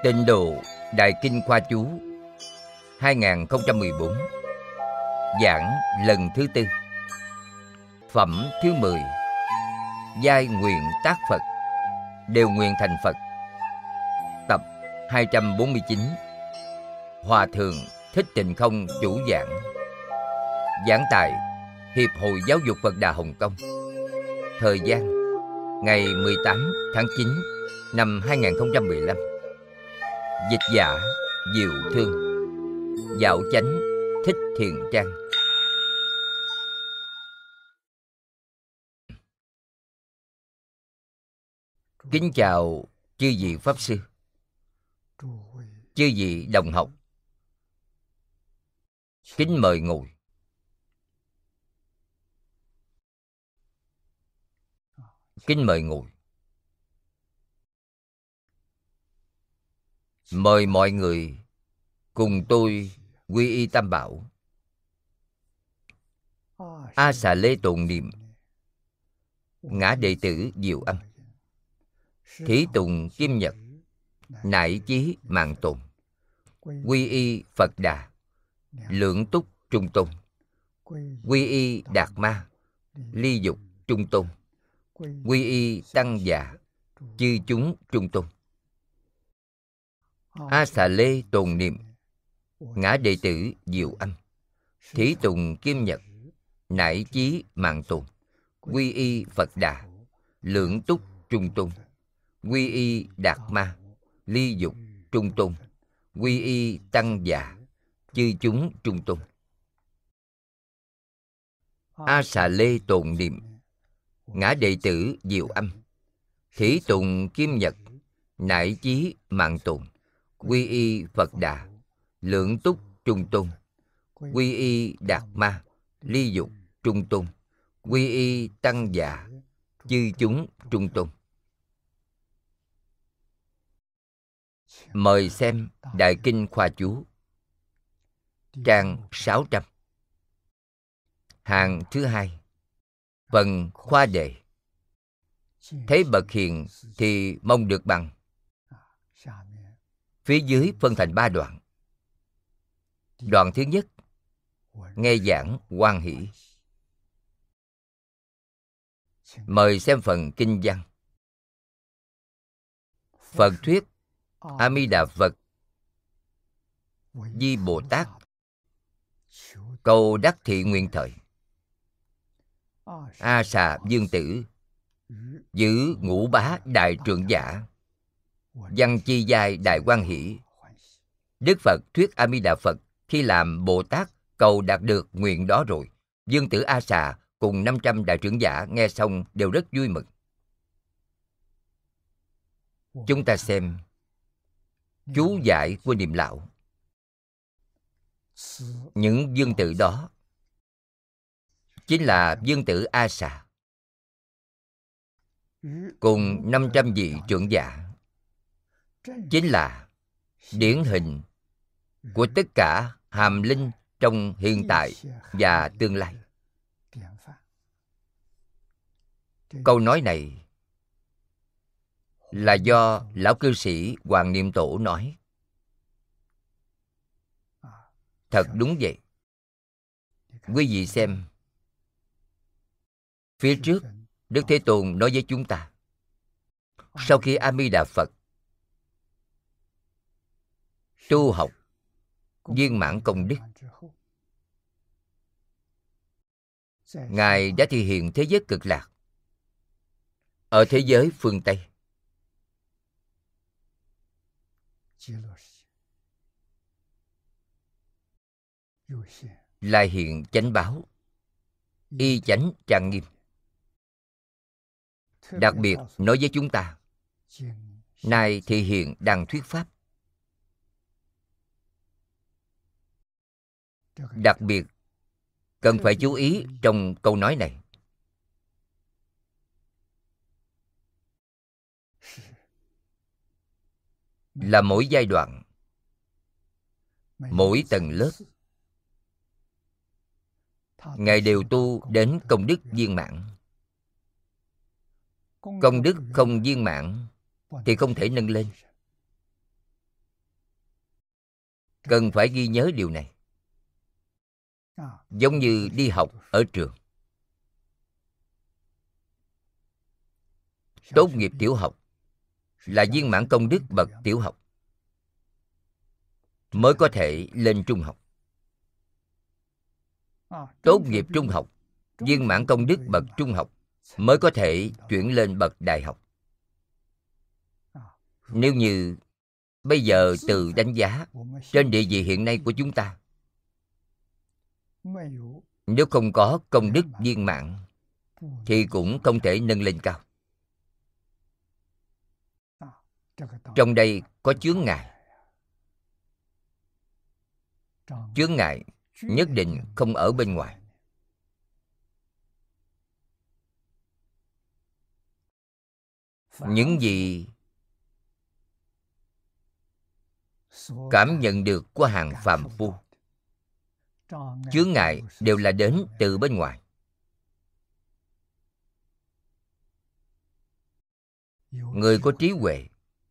Tịnh Độ Đại Kinh Khoa Chú 2014. Giảng lần thứ tư. Phẩm thứ 10. Giai nguyện tác Phật, đều nguyện thành Phật. Tập 249. Hòa Thượng Thích Tịnh Không chủ giảng. Giảng tại Hiệp hội Giáo dục Phật Đà Hồng Kông. Thời gian ngày 18 tháng 9 năm 2015. Dịch giả Diệu Thương. Dạo Chánh Thích Thiện Trang. Kính chào chư vị Pháp Sư, chư vị đồng học. Kính mời ngồi. Kính mời ngồi. Mời mọi người cùng tôi quy y Tam Bảo. A Xà Lê tụng niệm Ngã Đệ Tử Diệu Âm, Thí Tùng Kim Nhật, Nại Chí Mạng Tồn, Quy y Phật Đà, Lượng Túc Trung Tôn, Quy y Đạt Ma, Ly Dục Trung Tôn, Quy y Tăng Già, Chư Chúng Trung Tôn. A Xà Lê tồn niệm Ngã Đệ Tử Diệu Âm, Thí Tùng Kim Nhật, Nại Chí Mạng Tồn, Quy y Phật Đà, Lượng Túc Trung Tôn, Quy y Đạt Ma, Ly Dục Trung Tôn, Quy y Tăng Già, Chư Chúng Trung Tôn. A Xà Lê tồn niệm Ngã Đệ Tử Diệu Âm, Thí Tùng Kim Nhật, Nại Chí Mạng Tồn, Quy y Phật Đà, Lượng Túc Trung Tôn, Quy y Đạt Ma, Ly Dục Trung Tôn, Quy y Tăng Già, Chư Chúng Trung Tôn. Mời xem Đại Kinh Khoa Chú, trang 600, hàng thứ hai, phần khoa đề. Thấy bậc hiền thì mong được bằng. Phía dưới phân thành 3 đoạn. Đoạn thứ nhất, nghe giảng hoan hỷ. Mời xem phần kinh văn. Phật thuyết A Di Đà Phật Di Bồ Tát cầu đắc thị nguyện thời. A Xà Dương Tử giữ ngũ bá đại trượng giả, văn chi giai đại hoan hỷ. Đức Phật thuyết A Di Đà Phật khi làm Bồ Tát cầu đạt được nguyện đó rồi. Dương Tử A Xà cùng 500 đại trưởng giả nghe xong đều rất vui mừng. Chúng ta xem chú giải của Niệm Lão. Những dương tử đó chính là Dương Tử A Xà cùng 500 vị trưởng giả, chính là điển hình của tất cả hàm linh trong hiện tại và tương lai. Câu nói này là do lão cư sĩ Hoàng Niệm Tổ nói. Thật đúng vậy. Quý vị xem, phía trước Đức Thế Tôn nói với chúng ta, sau khi A Di Đà Phật tu học viên mãn công đức, Ngài đã thị hiện thế giới cực lạc ở thế giới phương Tây. Lại hiện chánh báo, y chánh trang nghiêm. Đặc biệt nói với chúng ta, nay thị hiện đang thuyết pháp. Đặc biệt cần phải chú ý trong câu nói này. Là mỗi giai đoạn, mỗi tầng lớp, Ngài đều tu đến công đức viên mãn. Công đức không viên mãn thì không thể nâng lên. Cần phải ghi nhớ điều này. Giống như đi học ở trường. Tốt nghiệp tiểu học là viên mãn công đức bậc tiểu học, mới có thể lên trung học. Tốt nghiệp trung học, viên mãn công đức bậc trung học, mới có thể chuyển lên bậc đại học. Nếu như bây giờ từ đánh giá trên địa vị hiện nay của chúng ta, nếu không có công đức viên mãn thì cũng không thể nâng lên cao. Trong đây có chướng ngại. Chướng ngại nhất định không ở bên ngoài. Những gì cảm nhận được của hàng phàm phu, chướng ngại đều là đến từ bên ngoài. Người có trí huệ,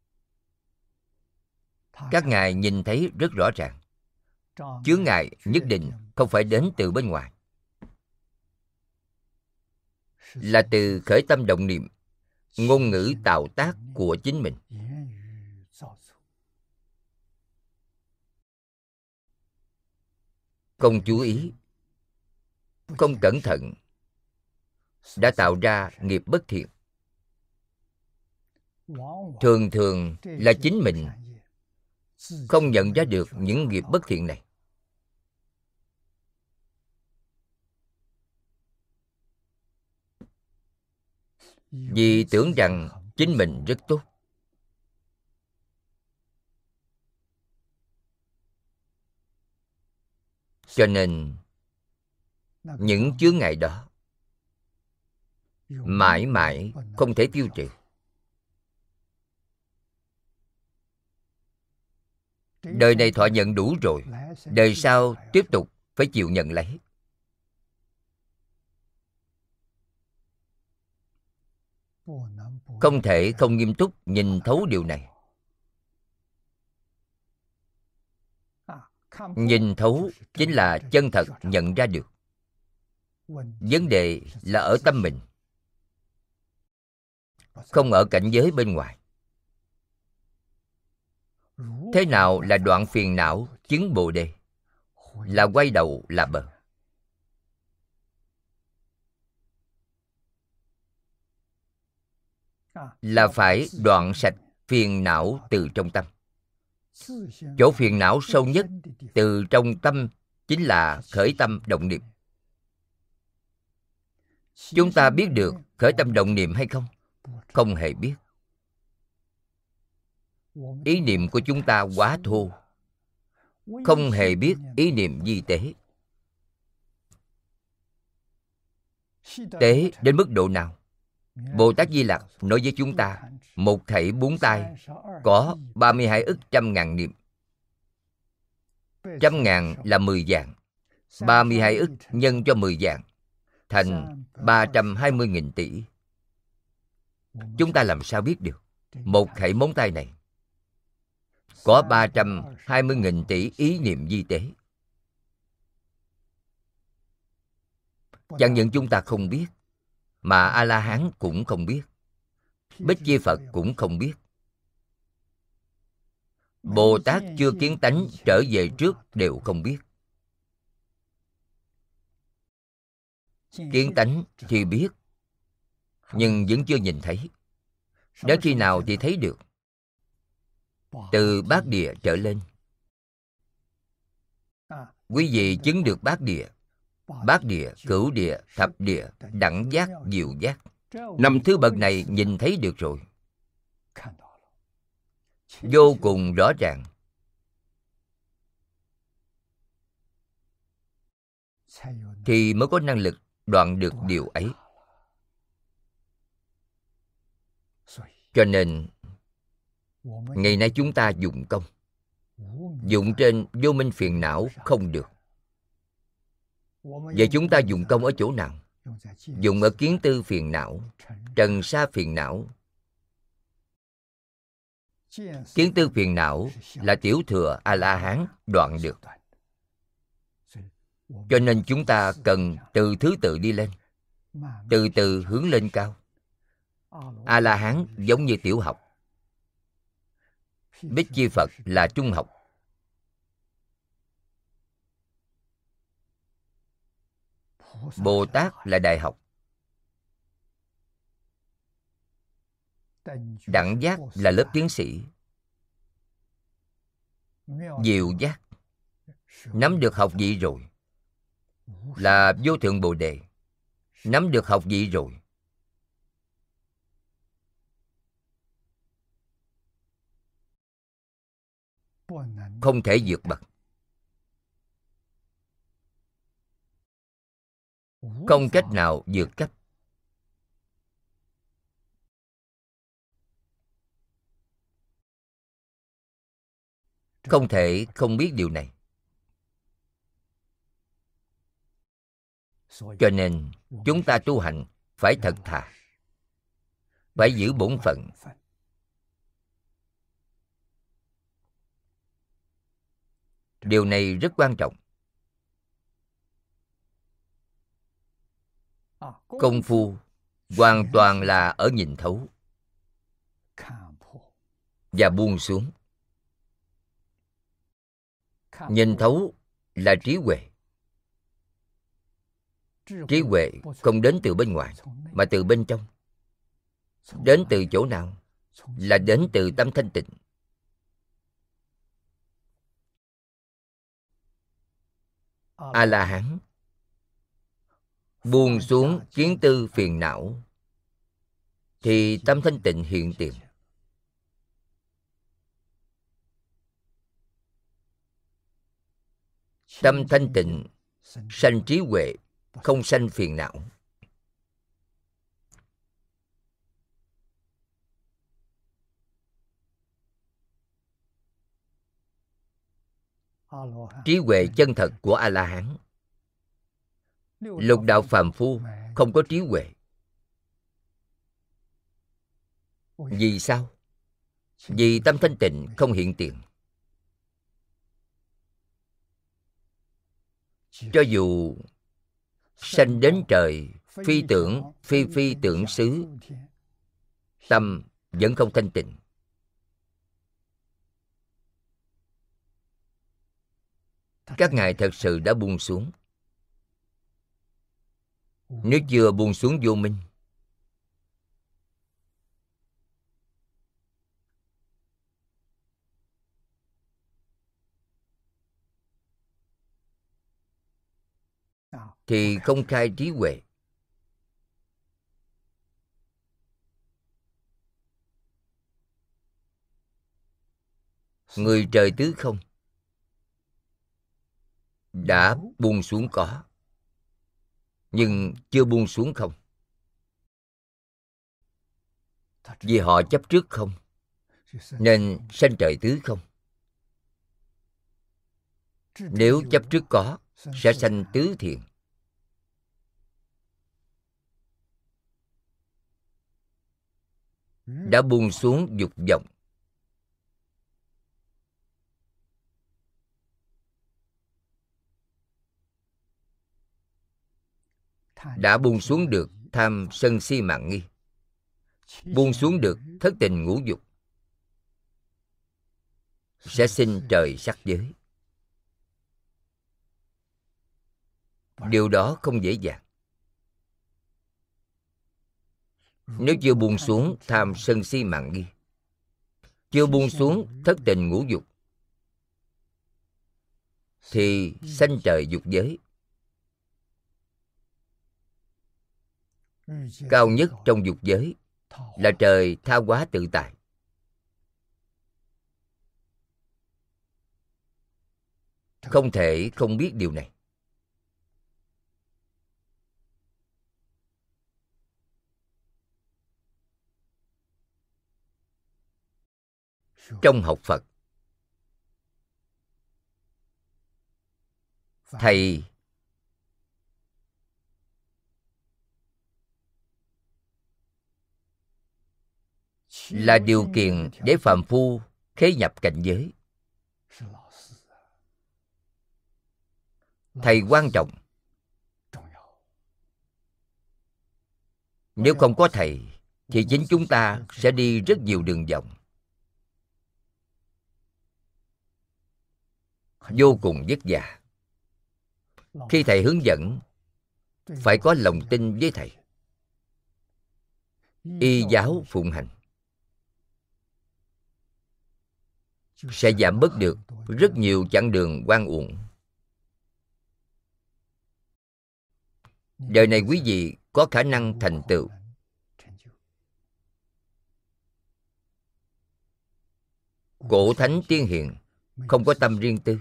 các ngài nhìn thấy rất rõ ràng. Chướng ngại nhất định không phải đến từ bên ngoài, là từ khởi tâm động niệm, ngôn ngữ tạo tác của chính mình. Không chú ý, không cẩn thận, đã tạo ra nghiệp bất thiện. Thường thường là chính mình không nhận ra được những nghiệp bất thiện này. Vì tưởng rằng chính mình rất tốt. Cho nên những chướng ngại đó mãi mãi không thể tiêu trừ. Đời này thọ nhận đủ rồi, đời sau tiếp tục phải chịu nhận lấy. Không thể không nghiêm túc nhìn thấu điều này. Nhìn thấu chính là chân thật nhận ra được. Vấn đề là ở tâm mình, không ở cảnh giới bên ngoài. Thế nào là đoạn phiền não chứng Bồ Đề? Là quay đầu là bờ. Là phải đoạn sạch phiền não từ trong tâm. Chỗ phiền não sâu nhất từ trong tâm chính là khởi tâm động niệm. Chúng ta biết được khởi tâm động niệm hay không? Không hề biết. Ý niệm của chúng ta quá thô, không hề biết ý niệm vi tế. Tế đến mức độ nào? Bồ Tát Di Lặc nói với chúng ta, một thảy bốn tai có 32 ức trăm ngàn niệm. Trăm ngàn là 10 vạn, 32 ức nhân cho 10 vạn thành 320.000 tỷ. Chúng ta làm sao biết được một thảy móng tay này có 320.000 tỷ ý niệm vi tế? Chẳng những chúng ta không biết, mà A-la-hán cũng không biết, Bích Chi Phật cũng không biết. Bồ Tát chưa kiến tánh trở về trước đều không biết. Kiến tánh thì biết, nhưng vẫn chưa nhìn thấy. Đến khi nào thì thấy được? Từ bát địa trở lên. Quý vị chứng được bát địa, bát địa, cửu địa, thập địa, đẳng giác, diệu giác. 5 thứ bậc này nhìn thấy được rồi, vô cùng rõ ràng. Thì mới có năng lực đoạn được điều ấy. Cho nên ngày nay chúng ta dụng công, dụng trên vô minh phiền não không được. Vậy chúng ta dụng công ở chỗ nào? Dùng ở kiến tư phiền não, trần sa phiền não, Kiến tư phiền não là tiểu thừa A-la-hán đoạn được. Cho nên chúng ta cần từ thứ tự đi lên, từ từ hướng lên cao. A-la-hán giống như tiểu học, Bích Chi Phật là trung học. Bồ Tát là đại học. Đẳng giác là lớp tiến sĩ. Diệu giác, nắm được học vị rồi, là vô thượng Bồ Đề. Nắm được học vị rồi, không thể vượt bậc, không cách nào vượt cấp. Không thể không biết điều này. Cho nên chúng ta tu hành phải thật thà, phải giữ bổn phận. Điều này rất quan trọng. Công phu hoàn toàn là ở nhìn thấu và buông xuống. Nhìn thấu là trí huệ. Trí huệ không đến từ bên ngoài, mà từ bên trong. Đến từ chỗ nào? Là đến từ tâm thanh tịnh. A-la-hán buông xuống kiến tư phiền não thì tâm thanh tịnh hiện tiền. Tâm thanh tịnh sanh trí huệ, không sanh phiền não. Trí huệ chân thật của A-la-hán. Lục đạo phàm phu không có trí huệ. Vì sao? Vì tâm thanh tịnh không hiện tiền. Cho dù sanh đến trời, phi tưởng, phi phi tưởng xứ, tâm vẫn không thanh tịnh. Các ngài thật sự đã buông xuống. Nếu chưa buông xuống vô minh, thì không khai trí huệ. Người trời tứ không đã buông xuống có, nhưng chưa buông xuống không. Vì họ chấp trước không, nên sanh trời tứ không. Nếu chấp trước có, sẽ sanh tứ thiện. Đã buông xuống dục vọng, đã buông xuống được tham sân si mạng nghi, buông xuống được thất tình ngũ dục, sẽ sinh trời sắc giới. Điều đó không dễ dàng. Nếu chưa buông xuống tham sân si mạng nghi, chưa buông xuống thất tình ngũ dục, thì sanh trời dục giới. Cao nhất trong dục giới là trời tha hóa tự tại. Không thể không biết điều này. Trong học Phật, thầy là điều kiện để phàm phu khế nhập cảnh giới. Thầy quan trọng. Nếu không có thầy thì chính chúng ta sẽ đi rất nhiều đường vòng, vô cùng vất vả. Khi thầy hướng dẫn, phải có lòng tin với thầy, y giáo phụng hành, sẽ giảm bớt được rất nhiều chặng đường oan uổng. Đời này quý vị có khả năng thành tựu. Cổ thánh tiên hiền không có tâm riêng tư,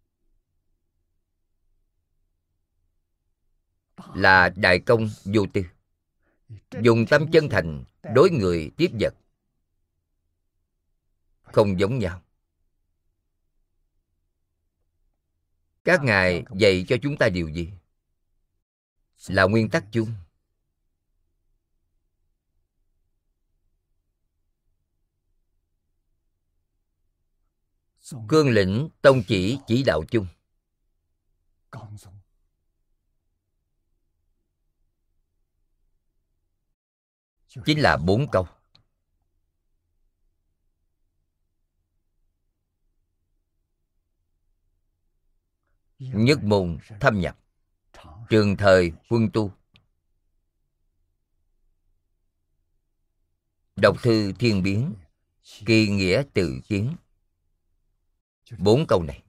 là đại công vô tư, dùng tâm chân thành đối người tiếp vật, không giống nhau. Các ngài dạy cho chúng ta điều gì? Là nguyên tắc chung. Cương lĩnh tông chỉ đạo chung. Chính là 4 câu. Nhất môn thâm nhập, trường thời huân tu, đọc thư thiên biến, kỳ nghĩa tự kiến. 4 câu này,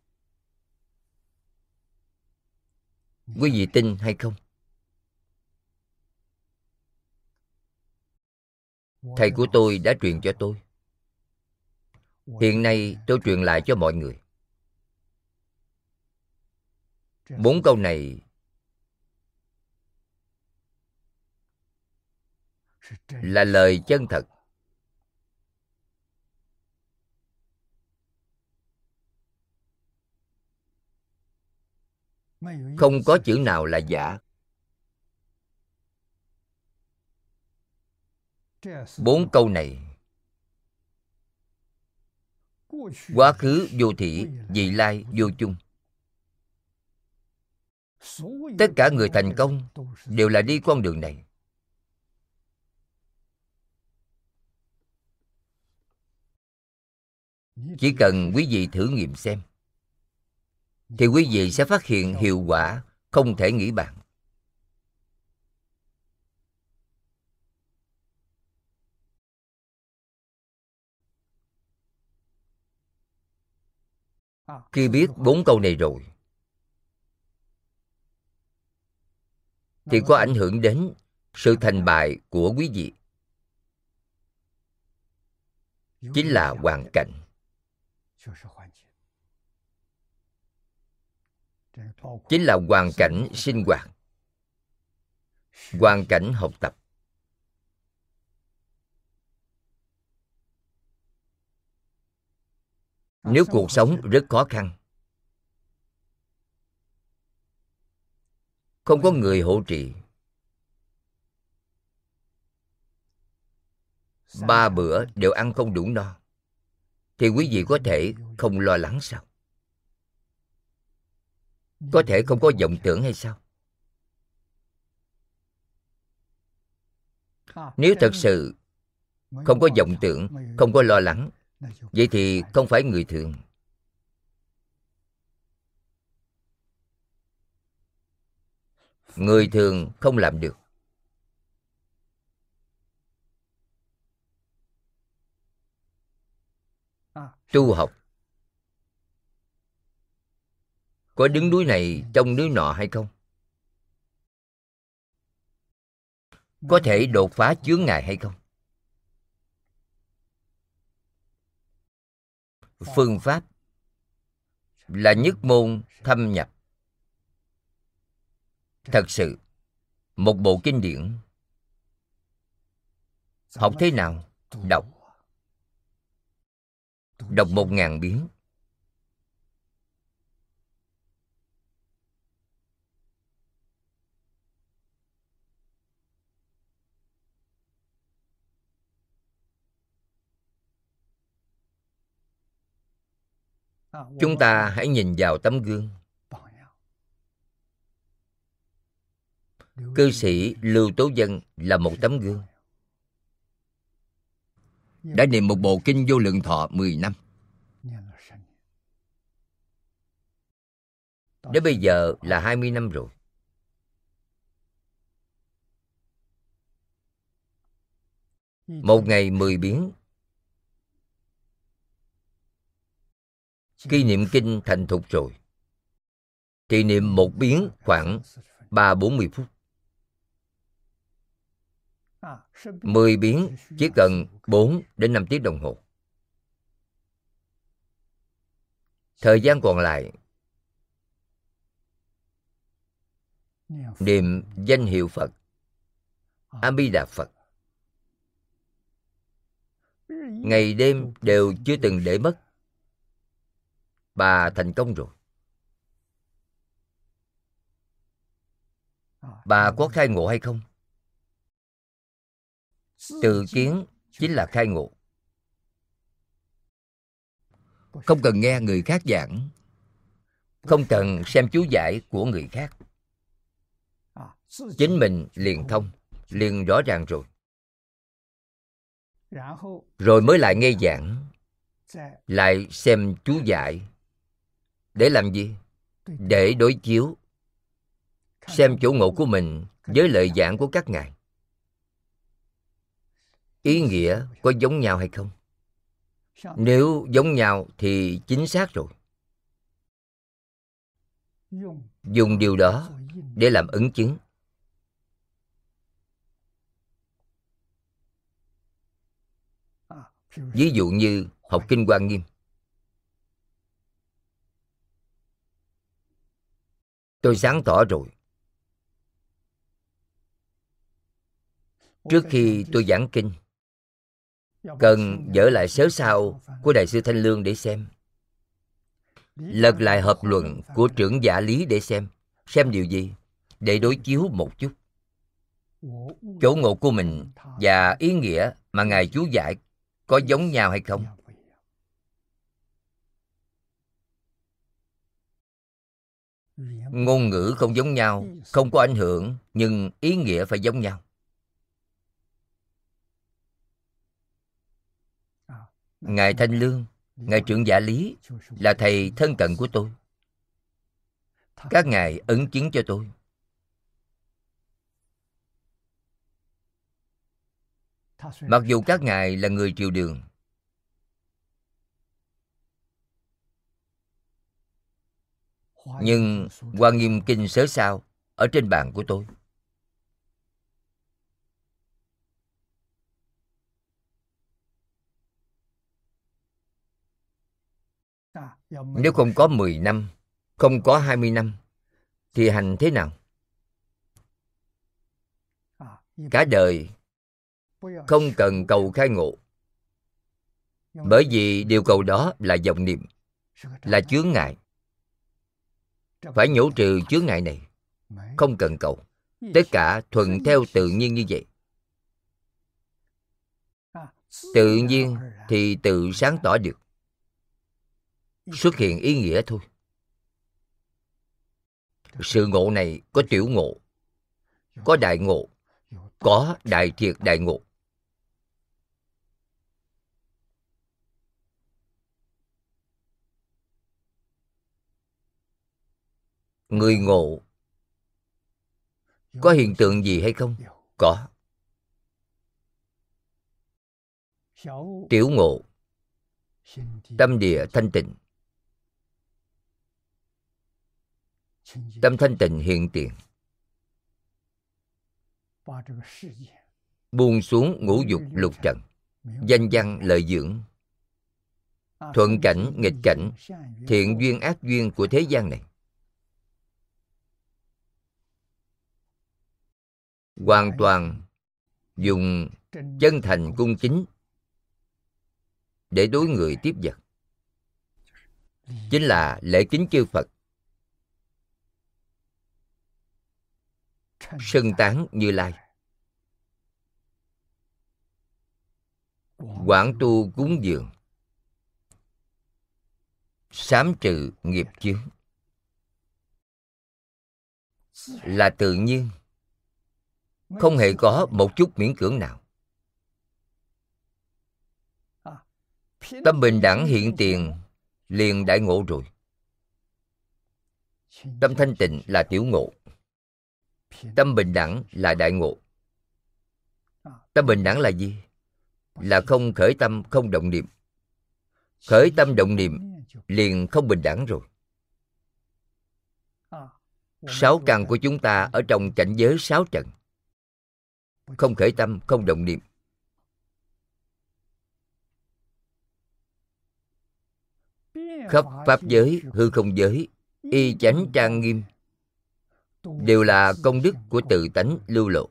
quý vị tin hay không? Thầy của tôi đã truyền cho tôi. Hiện nay tôi truyền lại cho mọi người. 4 câu này là lời chân thật. Không có chữ nào là giả. 4 câu này, quá khứ vô thỉ, vị lai vô chung. Tất cả người thành công đều là đi con đường này. Chỉ cần quý vị thử nghiệm xem, thì quý vị sẽ phát hiện hiệu quả không thể nghĩ bàn. Khi biết 4 câu này rồi, thì có ảnh hưởng đến sự thành bại của quý vị. Chính là hoàn cảnh. Chính là hoàn cảnh sinh hoạt, hoàn cảnh học tập. Nếu cuộc sống rất khó khăn, không có người hỗ trì, 3 bữa đều ăn không đủ no, thì quý vị có thể không lo lắng sao? Có thể không có vọng tưởng hay sao? Nếu thật sự không có vọng tưởng, không có lo lắng, vậy thì không phải người thường. Người thường không làm được. Tu học có đứng núi này trông núi nọ hay không? Có thể đột phá chướng ngại hay không? Phương pháp là nhất môn thâm nhập. Thật sự, một bộ kinh điển, học thế nào? Đọc. Đọc 1000 biến. Chúng ta hãy nhìn vào tấm gương. Cư sĩ Lưu Tố Vân là một tấm gương. Đã niệm một bộ kinh Vô Lượng Thọ 10 năm. Đến bây giờ là 20 năm rồi. Một ngày 10 biến. Khi niệm kinh thành thục rồi thì niệm một biến khoảng 30-40 phút. 10 biến chỉ cần 4 đến 5 tiếng đồng hồ. Thời gian còn lại niệm danh hiệu Phật A Di Đà Phật. Ngày đêm đều chưa từng để mất. Bà thành công rồi. Bà có khai ngộ hay không? Tự kiến chính là khai ngộ. Không cần nghe người khác giảng, không cần xem chú giải của người khác. Chính mình liền thông, liền rõ ràng rồi. Rồi mới lại nghe giảng, lại xem chú giải. Để làm gì? Để đối chiếu, xem chỗ ngộ của mình với lời giảng của các ngài. Ý nghĩa có giống nhau hay không? Nếu giống nhau thì chính xác rồi. Dùng điều đó để làm ứng chứng. Ví dụ như học Kinh Hoa Nghiêm. Tôi sáng tỏ rồi. Trước khi tôi giảng kinh, cần dở lại sớ sao của Đại sư Thanh Lương để xem. Lật lại hợp luận của trưởng giả Lý để xem. Xem điều gì? Để đối chiếu một chút. Chỗ ngộ của mình và ý nghĩa mà Ngài chú giải có giống nhau hay không? Ngôn ngữ không giống nhau, không có ảnh hưởng, nhưng ý nghĩa phải giống nhau. Ngài Thanh Lương, Ngài trưởng giả Lý là thầy thân cận của tôi. Các ngài ấn chứng cho tôi. Mặc dù các ngài là người triều đường, nhưng Hoa Nghiêm Kinh sớ sao ở trên bàn của tôi. Nếu không có 10 năm, không có 20 năm, thì hành thế nào? Cả đời không cần cầu khai ngộ, bởi vì điều cầu đó là vọng niệm, là chướng ngại. Phải nhổ trừ chướng ngại này, không cần cầu. Tất cả thuận theo tự nhiên như vậy. Tự nhiên thì tự sáng tỏ được. Xuất hiện ý nghĩa thôi. Sự ngộ này có tiểu ngộ, có đại ngộ, có đại triệt đại ngộ. Người ngộ có hiện tượng gì hay không? Có. Tiểu ngộ, tâm địa thanh tịnh. Tâm thanh tịnh hiện tiền, buông xuống ngũ dục lục trần, danh văn lợi dưỡng, thuận cảnh nghịch cảnh, thiện duyên ác duyên của thế gian này. Hoàn toàn dùng chân thành cung kính để đối người tiếp vật. Chính là lễ kính chư Phật, xưng tán Như Lai, quảng tu cúng dường, Sám trừ nghiệp chướng là tự nhiên, không hề có một chút miễn cưỡng nào. Tâm bình đẳng hiện tiền liền đại ngộ rồi. Tâm thanh tịnh là tiểu ngộ, tâm bình đẳng là đại ngộ. Tâm bình đẳng là gì? Là không khởi tâm, không động niệm. Khởi tâm động niệm liền không bình đẳng rồi. Sáu căn của chúng ta ở trong cảnh giới sáu trần, không khởi tâm, không động niệm. Khắp pháp giới, hư không giới, y chánh trang nghiêm, đều là công đức của tự tánh lưu lộ.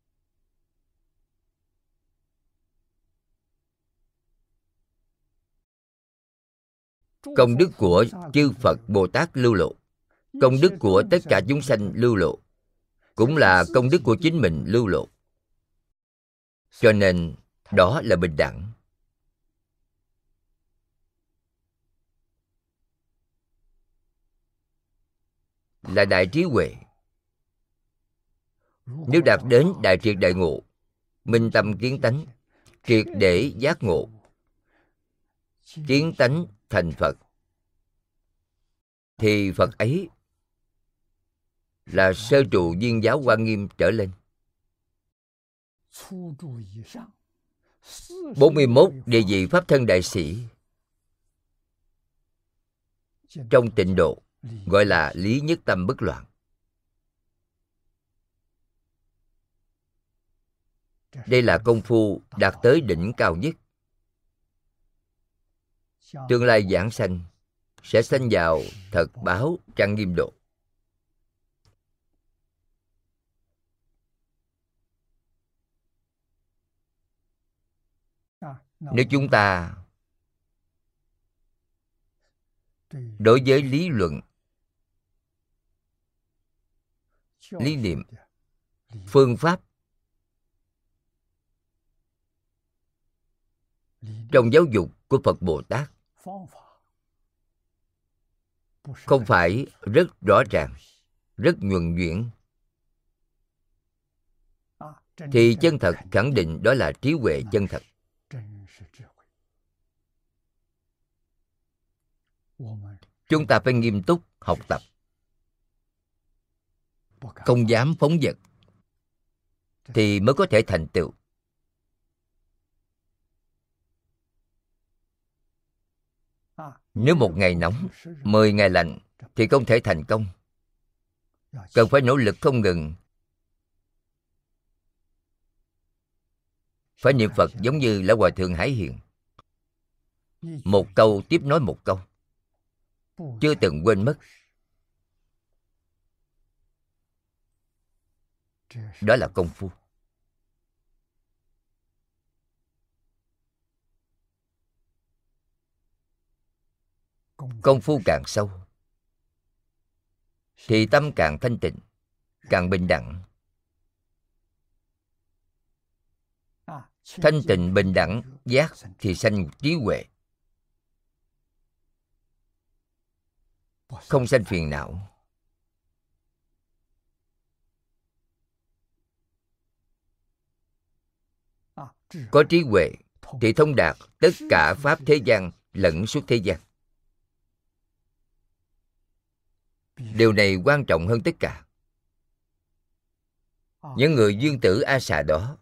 Công đức của chư Phật Bồ Tát lưu lộ, công đức của tất cả chúng sanh lưu lộ, cũng là công đức của chính mình lưu lộ. Cho nên đó là bình đẳng. Là đại trí huệ. Nếu đạt đến đại triệt đại ngộ, minh tâm kiến tánh, triệt để giác ngộ, kiến tánh thành Phật, thì Phật ấy là sơ trụ viên giáo Hoa Nghiêm trở lên. 41 địa vị Pháp thân đại sĩ trong tịnh độ gọi là lý nhất tâm bất loạn. Đây là công phu đạt tới đỉnh cao nhất. Tương lai giảng sanh sẽ sanh vào thật báo trang nghiêm độ. Nếu chúng ta đối với lý luận, lý niệm, phương pháp trong giáo dục của Phật Bồ Tát không phải rất rõ ràng, rất nhuần nhuyễn, thì chân thật khẳng định đó là trí huệ chân thật. Chúng ta phải nghiêm túc học tập, không dám phóng dật, thì mới có thể thành tựu. Nếu một ngày nóng, 10 ngày lạnh thì không thể thành công. Cần phải nỗ lực không ngừng. Phải niệm Phật giống như Lão Hòa Thượng Hải Hiền, một câu tiếp nói một câu, chưa từng quên mất. Đó là công phu. Công phu càng sâu thì tâm càng thanh tịnh, càng bình đẳng. Thanh tịnh bình đẳng giác thì sanh trí huệ, không sanh phiền não. Có trí huệ thì thông đạt tất cả pháp thế gian lẫn suốt thế gian. Điều này quan trọng hơn tất cả. Những người dương tử A Xà đó,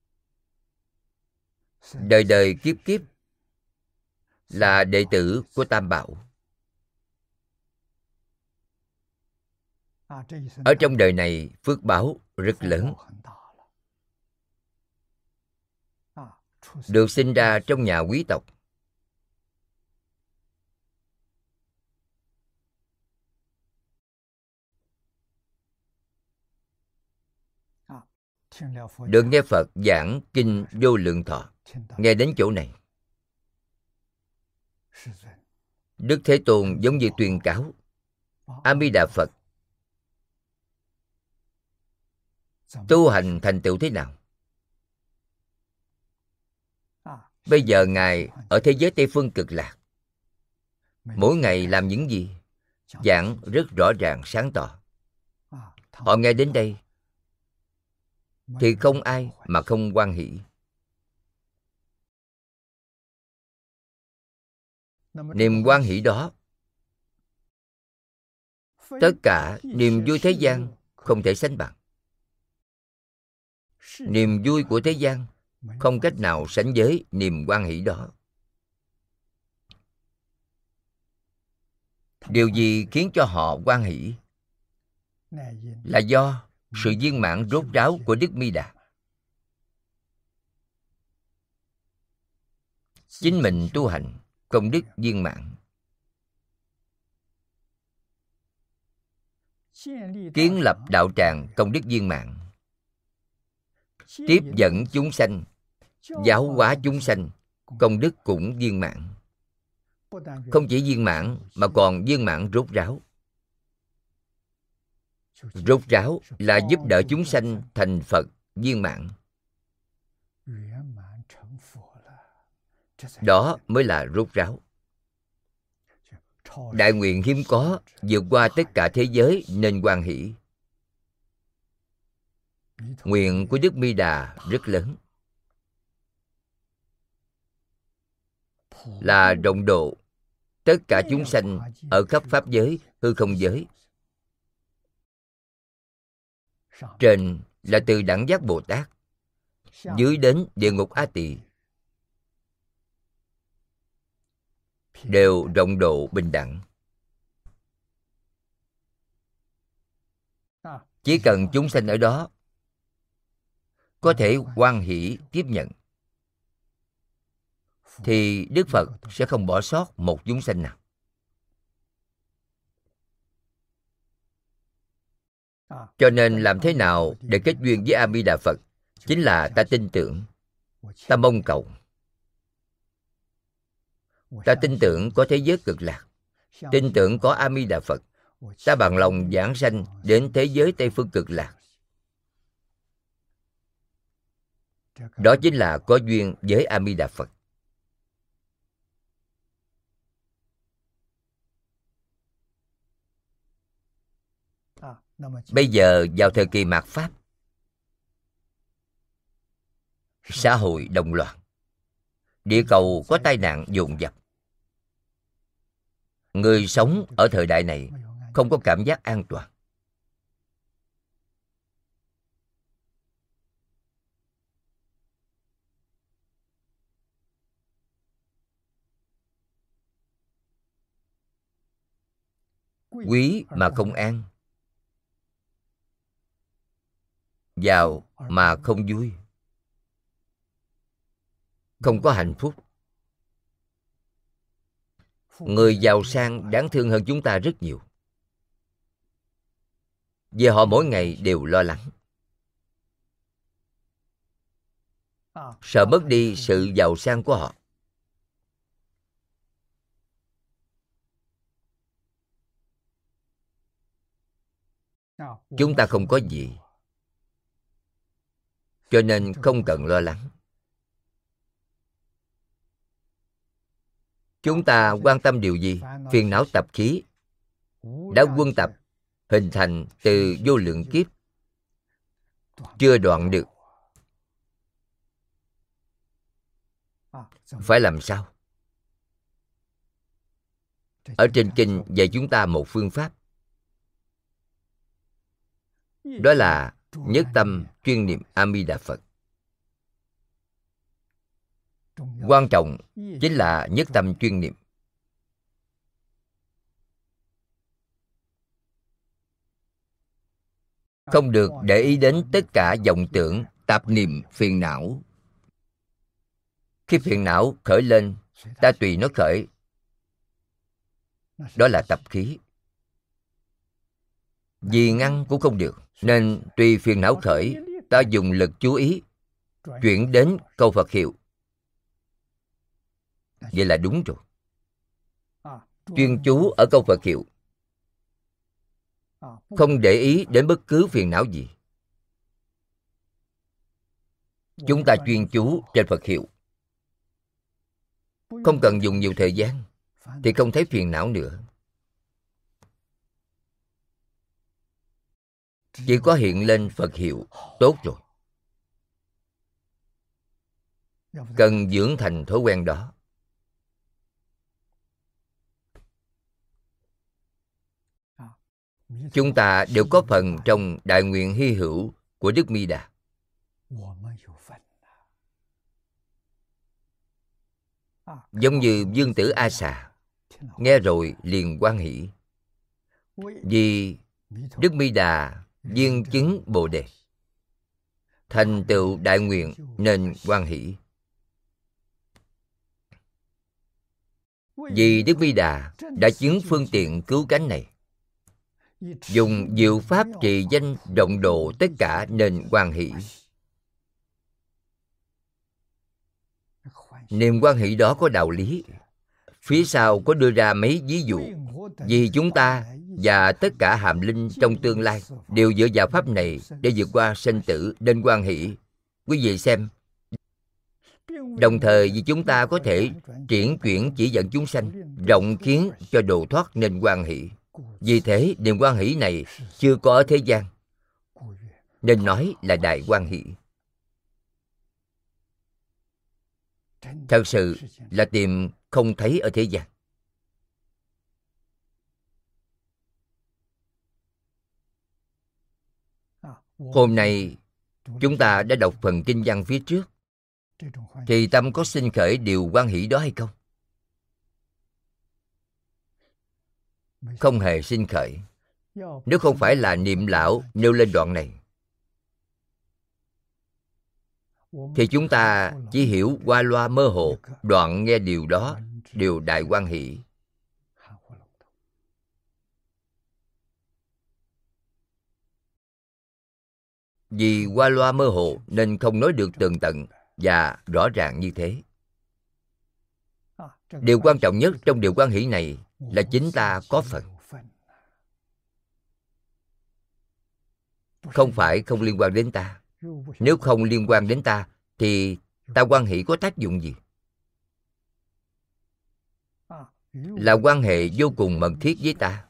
đời đời kiếp kiếp là đệ tử của Tam Bảo. Ở trong đời này phước báo rất lớn. Được sinh ra trong nhà quý tộc, được nghe Phật giảng kinh Vô Lượng Thọ. Nghe đến chỗ này, Đức Thế Tôn giống như tuyên cáo A Di Đà Phật tu hành thành tựu thế nào. Bây giờ Ngài ở thế giới Tây Phương Cực Lạc, mỗi ngày làm những gì, giảng rất rõ ràng sáng tỏ. Họ nghe đến đây thì không ai mà không hoan hỷ. Niềm hoan hỷ đó, tất cả niềm vui thế gian không thể sánh bằng. Niềm vui của thế gian không cách nào sánh với niềm hoan hỷ đó. Điều gì khiến cho họ hoan hỷ? Là do sự viên mãn rốt ráo của Đức Mi Đà. Chính mình tu hành công đức viên mãn, kiến lập đạo tràng công đức viên mãn, tiếp dẫn chúng sanh, giáo hóa chúng sanh công đức cũng viên mãn. Không chỉ viên mãn mà còn viên mãn rốt ráo. Rốt ráo là giúp đỡ chúng sanh thành Phật viên mãn. Đó mới là rốt ráo. Đại nguyện hiếm có, vượt qua tất cả thế giới nên hoan hỷ. Nguyện của Đức Mi Đà rất lớn, là rộng độ tất cả chúng sanh ở khắp pháp giới, hư không giới. Trên là từ đẳng giác Bồ Tát, dưới đến địa ngục A Tỳ, đều rộng độ bình đẳng. Chỉ cần chúng sanh ở đó có thể hoan hỷ tiếp nhận, thì Đức Phật sẽ không bỏ sót một chúng sanh nào. Cho nên làm thế nào để kết duyên với A Di Đà Phật? Chính là ta tin tưởng, ta mong cầu. Ta tin tưởng có thế giới cực lạc, tin tưởng có A Di Đà Phật. Ta bằng lòng giảng sanh đến thế giới Tây Phương cực lạc. Đó chính là có duyên với A Di Đà Phật. Bây giờ vào thời kỳ mạt Pháp, xã hội động loạn, địa cầu có tai nạn dồn dập. Người sống ở thời đại này không có cảm giác an toàn. Quý mà không an, giàu mà không vui, không có hạnh phúc. Người giàu sang đáng thương hơn chúng ta rất nhiều, vì họ mỗi ngày đều lo lắng, sợ mất đi sự giàu sang của họ. Chúng ta không có gì, cho nên không cần lo lắng. Chúng ta quan tâm điều gì? Phiền não tập khí đã quân tập hình thành từ vô lượng kiếp, chưa đoạn được. Phải làm sao? Ở trên kinh dạy chúng ta một phương pháp, đó là nhất tâm chuyên niệm A Di Đà Phật. Quan trọng chính là nhất tâm chuyên niệm. Không được để ý đến tất cả vọng tưởng, tạp niệm, phiền não. Khi phiền não khởi lên, ta tùy nó khởi. Đó là tập khí. Vì ngăn cũng không được, nên tùy phiền não khởi, ta dùng lực chú ý chuyển đến câu Phật hiệu. Vậy là đúng rồi. Chuyên chú ở câu Phật hiệu, không để ý đến bất cứ phiền não gì. Chúng ta chuyên chú trên Phật hiệu, không cần dùng nhiều thời gian. thì không thấy phiền não nữa. Chỉ có hiện lên Phật hiệu, tốt rồi. Cần dưỡng thành thói quen đó. Chúng ta đều có phần trong đại nguyện hy hữu của Đức Mi Đà. Giống như vương tử A Xà, nghe rồi liền hoan hỷ. Vì Đức Mi Đà viên chứng Bồ Đề, thành tựu đại nguyện nên hoan hỷ. Vì Đức Mi Đà đã chứng phương tiện cứu cánh này, dùng diệu pháp trì danh rộng độ tất cả nên hoan hỷ. Niềm hoan hỷ đó có đạo lý. Phía sau có đưa ra mấy ví dụ. Vì chúng ta và tất cả hàm linh trong tương lai đều dựa vào pháp này để vượt qua sinh tử nên hoan hỷ. Quý vị xem. Đồng thời vì chúng ta có thể triển chuyển chỉ dẫn chúng sanh, rộng khiến cho độ thoát nên hoan hỷ. Vì thế niềm hoan hỷ này chưa có ở thế gian, nên nói là đại hoan hỷ. Thật sự là tìm không thấy ở thế gian. Hôm nay chúng ta đã đọc phần kinh văn phía trước, thì tâm có sinh khởi điều hoan hỷ đó hay không? Không hề sinh khởi. Nếu không phải là niệm lão nêu lên đoạn này, thì chúng ta chỉ hiểu qua loa mơ hồ, đoạn nghe điều đó đều đại hoan hỷ. Vì qua loa mơ hồ nên không nói được tường tận và rõ ràng như thế. Điều quan trọng nhất trong điều hoan hỷ này là chính ta có phần. Không phải không liên quan đến ta. Nếu không liên quan đến ta thì ta hoan hỷ có tác dụng gì? Là quan hệ vô cùng mật thiết với ta.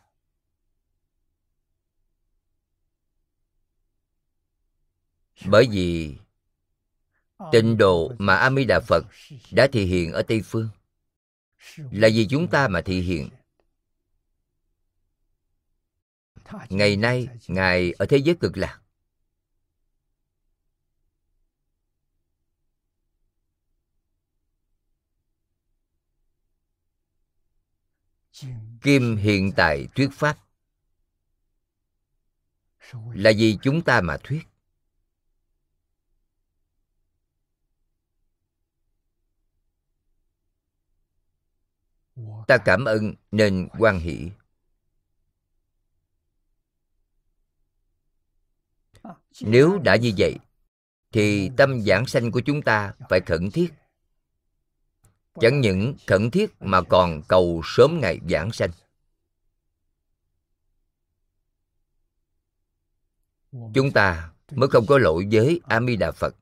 Bởi vì tịnh độ mà A Di Đà Phật đã thị hiện ở Tây Phương là vì chúng ta mà thị hiện. Ngày nay Ngài ở thế giới Cực Lạc. Kim hiện tại thuyết pháp là vì chúng ta mà thuyết. Ta cảm ơn nên hoan hỷ. Nếu đã như vậy thì tâm giảng sanh của chúng ta phải khẩn thiết. Chẳng những khẩn thiết mà còn cầu sớm ngày giảng sanh. Chúng ta mới không có lỗi với A Di Đà Phật.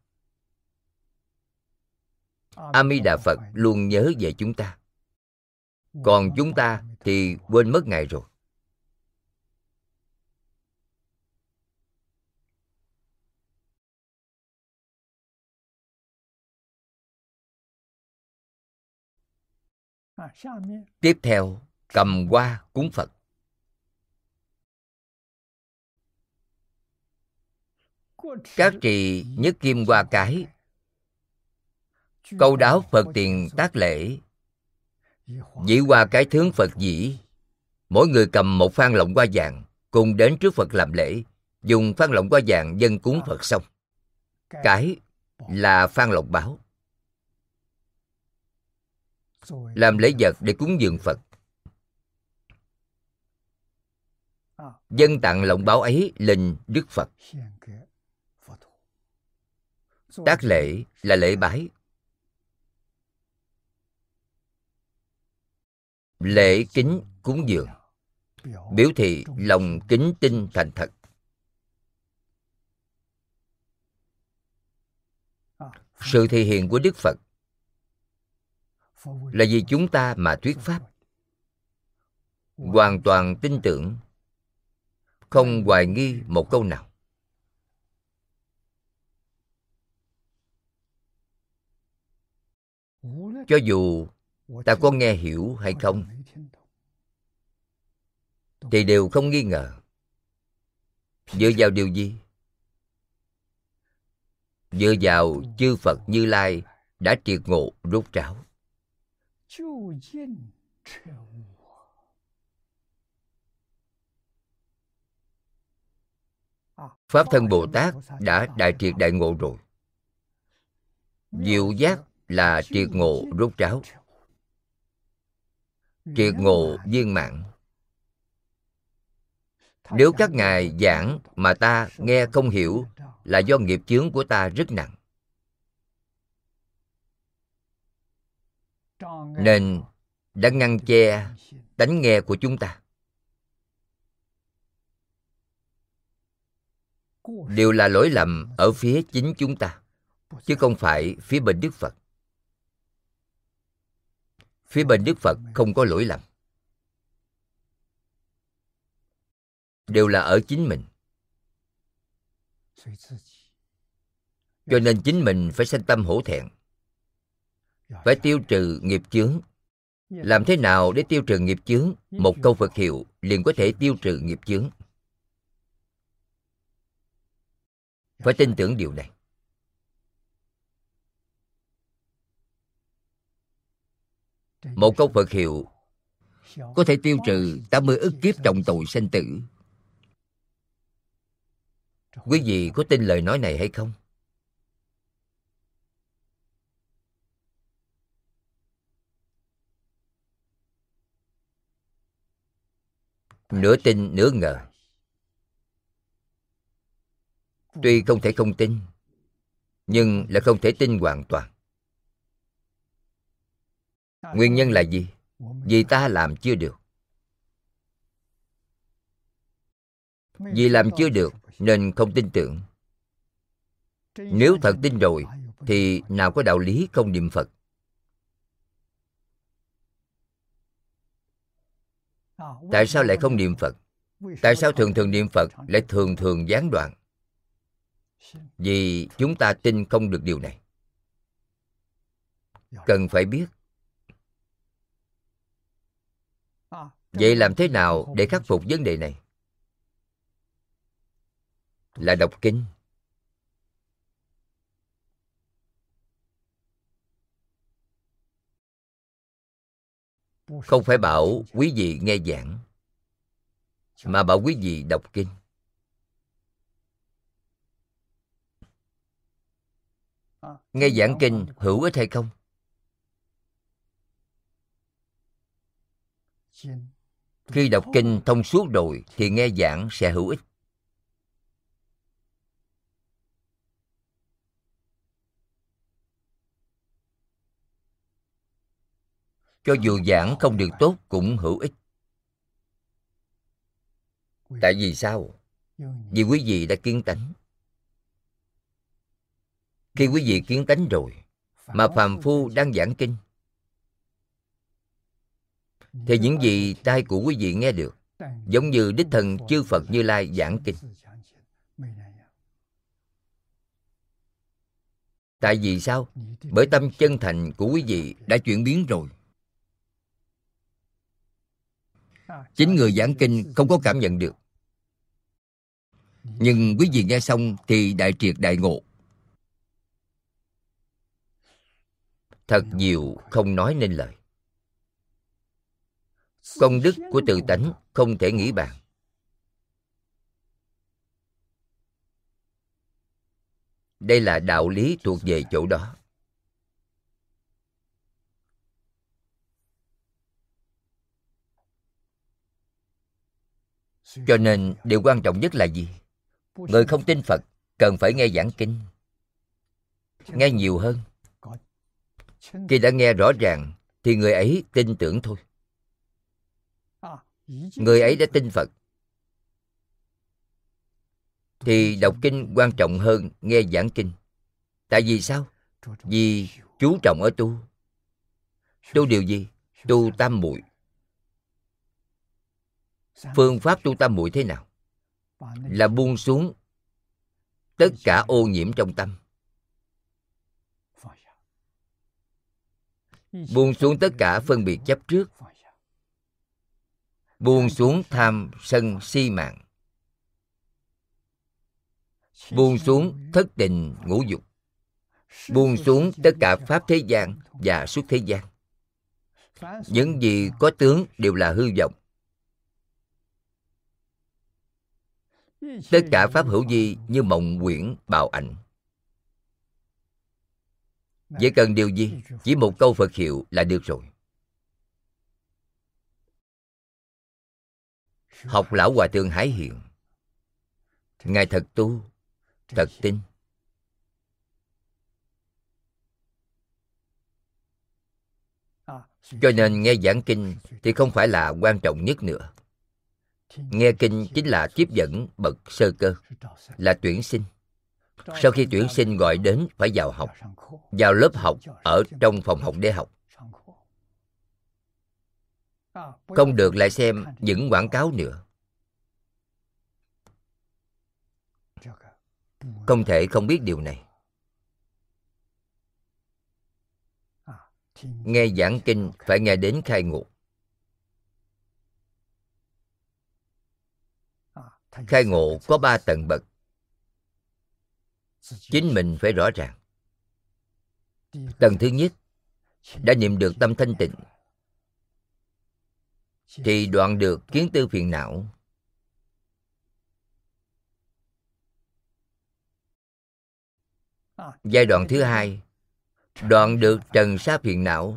A Di Đà Phật luôn nhớ về chúng ta. Còn chúng ta thì quên mất Ngài rồi. Tiếp theo, cầm hoa cúng Phật. Các trì nhất kim hoa cái, câu đáo Phật tiền tác lễ, dĩ hoa cái thướng Phật dĩ. Mỗi người cầm một phan lọng hoa vàng, cùng đến trước Phật làm lễ, dùng phan lọng hoa vàng dâng cúng Phật xong. Cái là phan lọng báo, làm lễ vật để cúng dường Phật. Dâng tặng lọng báo ấy lên Đức Phật. Tác lễ là lễ bái. Lễ kính cúng dường, biểu thị lòng kính tinh thành thật. Sự thể hiện của Đức Phật là vì chúng ta mà thuyết pháp. hoàn toàn tin tưởng, không hoài nghi một câu nào. Cho dù ta có nghe hiểu hay không, thì đều không nghi ngờ. Dựa vào điều gì? Dựa vào chư Phật Như Lai đã triệt ngộ rốt ráo. Pháp Thân Bồ Tát đã đại triệt đại ngộ rồi. Diệu giác là triệt ngộ rốt ráo, triệt ngộ viên mãn. Nếu các ngài giảng mà ta nghe không hiểu, là do nghiệp chướng của ta rất nặng, nên đã ngăn che tánh nghe của chúng ta. Đều là lỗi lầm ở phía chính chúng ta, chứ không phải phía bên Đức Phật. Phía bên Đức Phật không có lỗi lầm, đều là ở chính mình. Cho nên chính mình phải sanh tâm hổ thẹn, phải tiêu trừ nghiệp chướng. Làm thế nào để tiêu trừ nghiệp chướng? Một câu Phật hiệu liền có thể tiêu trừ nghiệp chướng. Phải tin tưởng điều này. Một câu Phật hiệu có thể tiêu trừ 80 ức kiếp trọng tội sanh tử. Quý vị có tin lời nói này hay không? Nửa tin nửa ngờ. Tuy không thể không tin, nhưng là không thể tin hoàn toàn. Nguyên nhân là gì? Vì ta làm chưa được. Vì làm chưa được nên không tin tưởng. Nếu thật tin rồi thì nào có đạo lý không niệm Phật. Tại sao lại không niệm Phật? Tại sao thường thường niệm Phật lại thường thường gián đoạn? Vì chúng ta tin không được điều này. Cần phải biết. Vậy làm thế nào để khắc phục vấn đề này? Là đọc kinh. Không phải bảo quý vị nghe giảng, mà bảo quý vị đọc kinh. Nghe giảng kinh hữu ích hay không? Khi đọc kinh thông suốt rồi thì nghe giảng sẽ hữu ích. Cho dù giảng không được tốt cũng hữu ích. Tại vì sao? Vì quý vị đã kiến tánh. Khi quý vị kiến tánh rồi, mà phàm phu đang giảng kinh, thì những gì tai của quý vị nghe được, giống như đích thân chư Phật Như Lai giảng kinh. Tại vì sao? Bởi tâm chân thành của quý vị đã chuyển biến rồi. Chính người giảng kinh không có cảm nhận được, nhưng quý vị nghe xong thì đại triệt đại ngộ. Thật nhiều không nói nên lời. Công đức của tự tánh không thể nghĩ bàn. Đây là đạo lý thuộc về chỗ đó. Cho nên điều quan trọng nhất là gì? Người không tin Phật cần phải nghe giảng kinh. Nghe nhiều hơn. Khi đã nghe rõ ràng thì người ấy tin tưởng thôi. Người ấy đã tin Phật thì đọc kinh quan trọng hơn nghe giảng kinh. Tại vì sao? Vì chú trọng ở tu. Tu điều gì? Tu tam muội. Phương pháp tu tam muội thế nào? Là buông xuống tất cả ô nhiễm trong tâm, buông xuống tất cả phân biệt chấp trước, buông xuống tham sân si mạng, buông xuống thất tình ngũ dục, buông xuống tất cả pháp thế gian và xuất thế gian. Những gì có tướng đều là hư vọng. Tất cả pháp hữu vi như mộng quyển bào ảnh. Vậy cần điều gì? Chỉ một câu Phật hiệu là được rồi. Học Lão Hòa Thượng Hải Hiện, Ngài thật tu, thật tin. Cho nên nghe giảng kinh thì không phải là quan trọng nhất nữa. Nghe kinh chính là tiếp dẫn bậc sơ cơ, là tuyển sinh. Sau khi tuyển sinh gọi đến phải vào học, vào lớp học ở trong phòng học để học. Không được lại xem những quảng cáo nữa. Không thể không biết điều này. Nghe giảng kinh phải nghe đến khai ngộ. Khai ngộ có 3 tầng bậc. Chính mình phải rõ ràng. Tầng thứ nhất, đã niệm được tâm thanh tịnh thì đoạn được kiến tư phiền não. Giai đoạn thứ hai, đoạn được trần sa phiền não.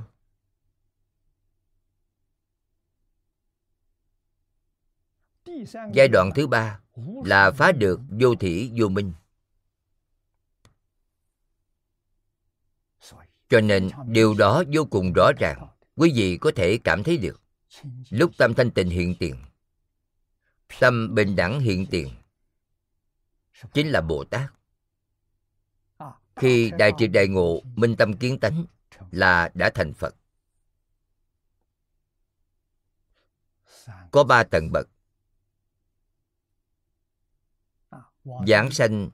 Giai đoạn thứ ba là phá được vô thỉ vô minh. Cho nên điều đó vô cùng rõ ràng, quý vị có thể cảm thấy được. Lúc tâm thanh tịnh hiện tiền, tâm bình đẳng hiện tiền, chính là Bồ Tát. Khi đại triệt đại ngộ, minh tâm kiến tánh là đã thành Phật. Có 3 tầng bậc. Giảng sanh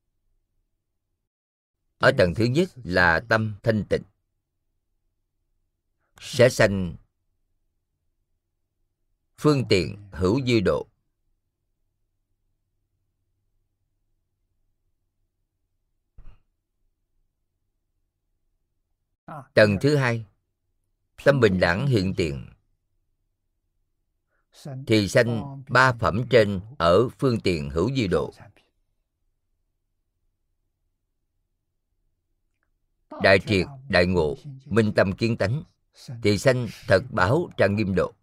ở tầng thứ nhất là tâm thanh tịnh, sẽ sanh phương tiện hữu dư độ. Tầng thứ hai, tâm bình đẳng hiện tiền, thì sanh 3 phẩm trên ở phương tiện hữu dư độ. Đại triệt, đại ngộ, minh tâm kiến tánh thì sanh thật bảo trang nghiêm độ.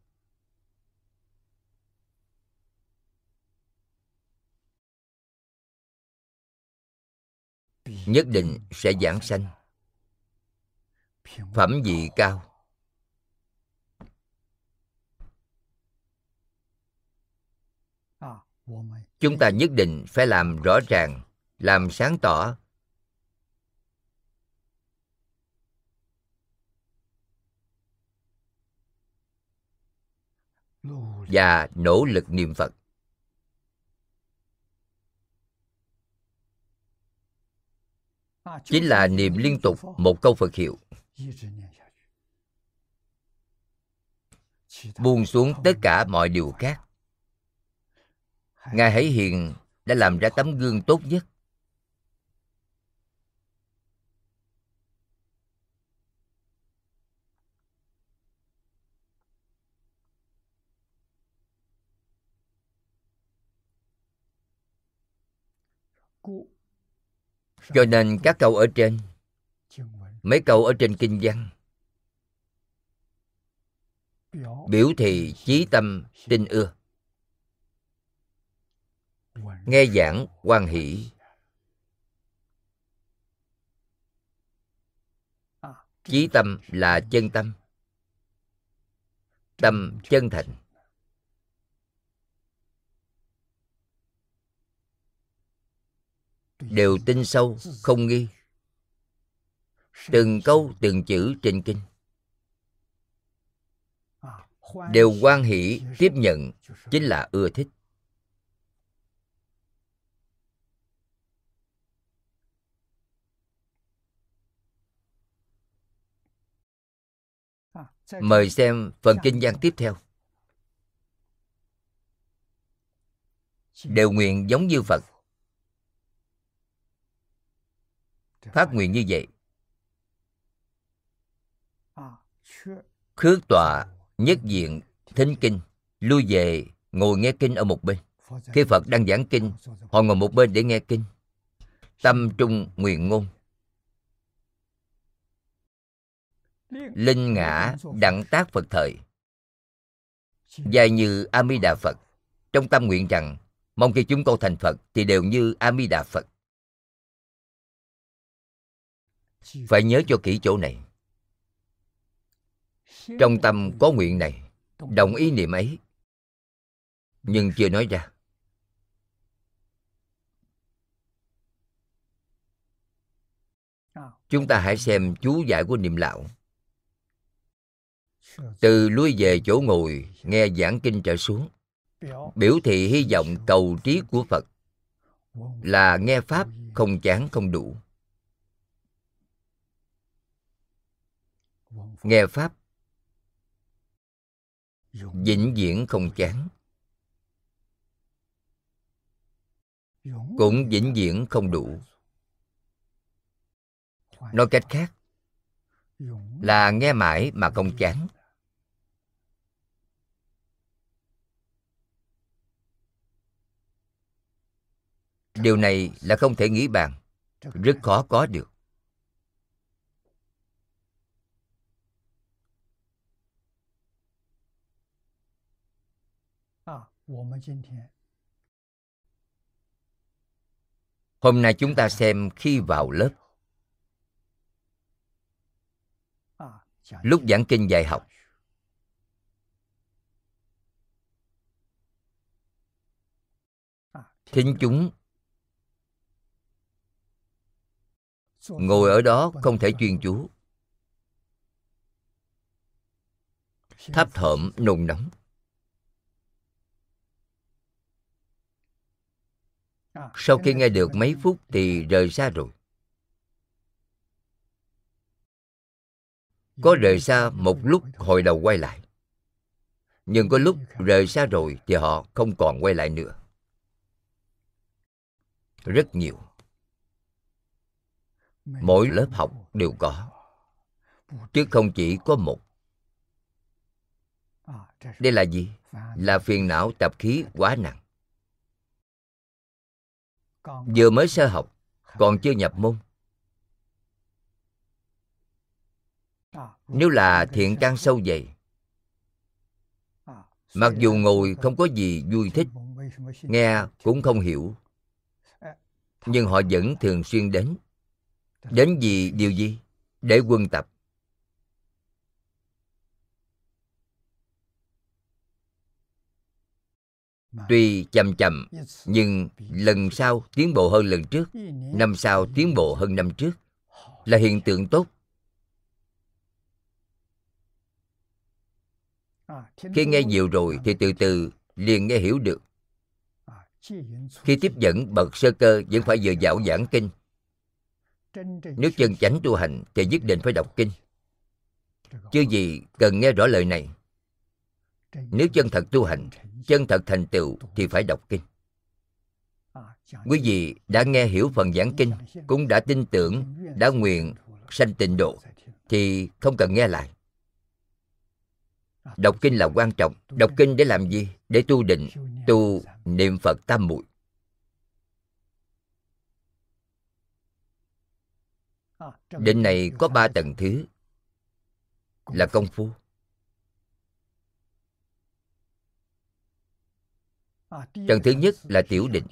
Nhất định sẽ giảng sanh phẩm vị cao. Chúng ta nhất định phải làm rõ ràng, làm sáng tỏ. Và nỗ lực niệm Phật. Chính là niệm liên tục một câu Phật hiệu. Buông xuống tất cả mọi điều khác. Ngài Hải Hiền đã làm ra tấm gương tốt nhất. Cho nên các câu ở trên, mấy câu ở trên kinh văn, biểu thị chí tâm tin ưa, nghe giảng hoan hỷ. Chí tâm là chân tâm, tâm chân thành. Đều tin sâu, không nghi. Từng câu từng chữ trên kinh. đều hoan hỷ tiếp nhận, chính là ưa thích. Mời xem phần kinh văn tiếp theo. Đều nguyện giống như Phật. Phát nguyện như vậy. Khước tọa, nhất diện, thính kinh, lui về, ngồi nghe kinh ở một bên. Khi Phật đang giảng kinh, họ ngồi một bên để nghe kinh. Tâm trung nguyện ngôn. Linh ngã đặng tác Phật thời. Dài như A Di Đà Phật. Trong tâm nguyện rằng, mong khi chúng con thành Phật thì đều như A Di Đà Phật. Phải nhớ cho kỹ chỗ này. Trong tâm có nguyện này, đồng ý niệm ấy, nhưng chưa nói ra. Chúng ta hãy xem chú giải của Niệm Lão. Từ lui về chỗ ngồi nghe giảng kinh trở xuống, biểu thị hy vọng cầu trí của Phật là nghe Pháp không chán không đủ. Nghe Pháp vĩnh viễn không chán, cũng vĩnh viễn không đủ. Nói cách khác là nghe mãi mà không chán. Điều này là không thể nghĩ bàn, rất khó có được. Hôm nay chúng ta xem khi vào lớp. Lúc giảng kinh dạy học, thính chúng ngồi ở đó không thể chuyên chú, thấp thỏm nôn nóng. Sau khi nghe được mấy phút thì rời xa rồi. Có rời xa một lúc hồi đầu quay lại, nhưng có lúc rời xa rồi thì họ không còn quay lại nữa. Rất nhiều. Mỗi lớp học đều có, chứ không chỉ có một. Đây là gì? Là phiền não tập khí quá nặng. Vừa mới sơ học, còn chưa nhập môn. Nếu là thiện căn sâu dày, mặc dù ngồi không có gì vui thích, nghe cũng không hiểu, nhưng họ vẫn thường xuyên đến. Đến vì điều gì? Để quân tập. Tuy chậm chậm, nhưng lần sau tiến bộ hơn lần trước, năm sau tiến bộ hơn năm trước, là hiện tượng tốt. Khi nghe nhiều rồi thì từ từ liền nghe hiểu được. Khi tiếp dẫn bậc sơ cơ vẫn phải dựa vào giảng kinh. Nếu chân chánh tu hành thì nhất định phải đọc kinh. Chứ gì cần nghe rõ lời này. Nếu chân thật tu hành, chân thật thành tựu thì phải đọc kinh. Quý vị đã nghe hiểu phần giảng kinh, cũng đã tin tưởng, đã nguyện sanh tịnh độ, thì không cần nghe lại. Đọc kinh là quan trọng. Đọc kinh để làm gì? Để tu định, tu niệm Phật tam muội. Định này có 3 tầng thứ, là công phu. Tầng thứ nhất là tiểu định.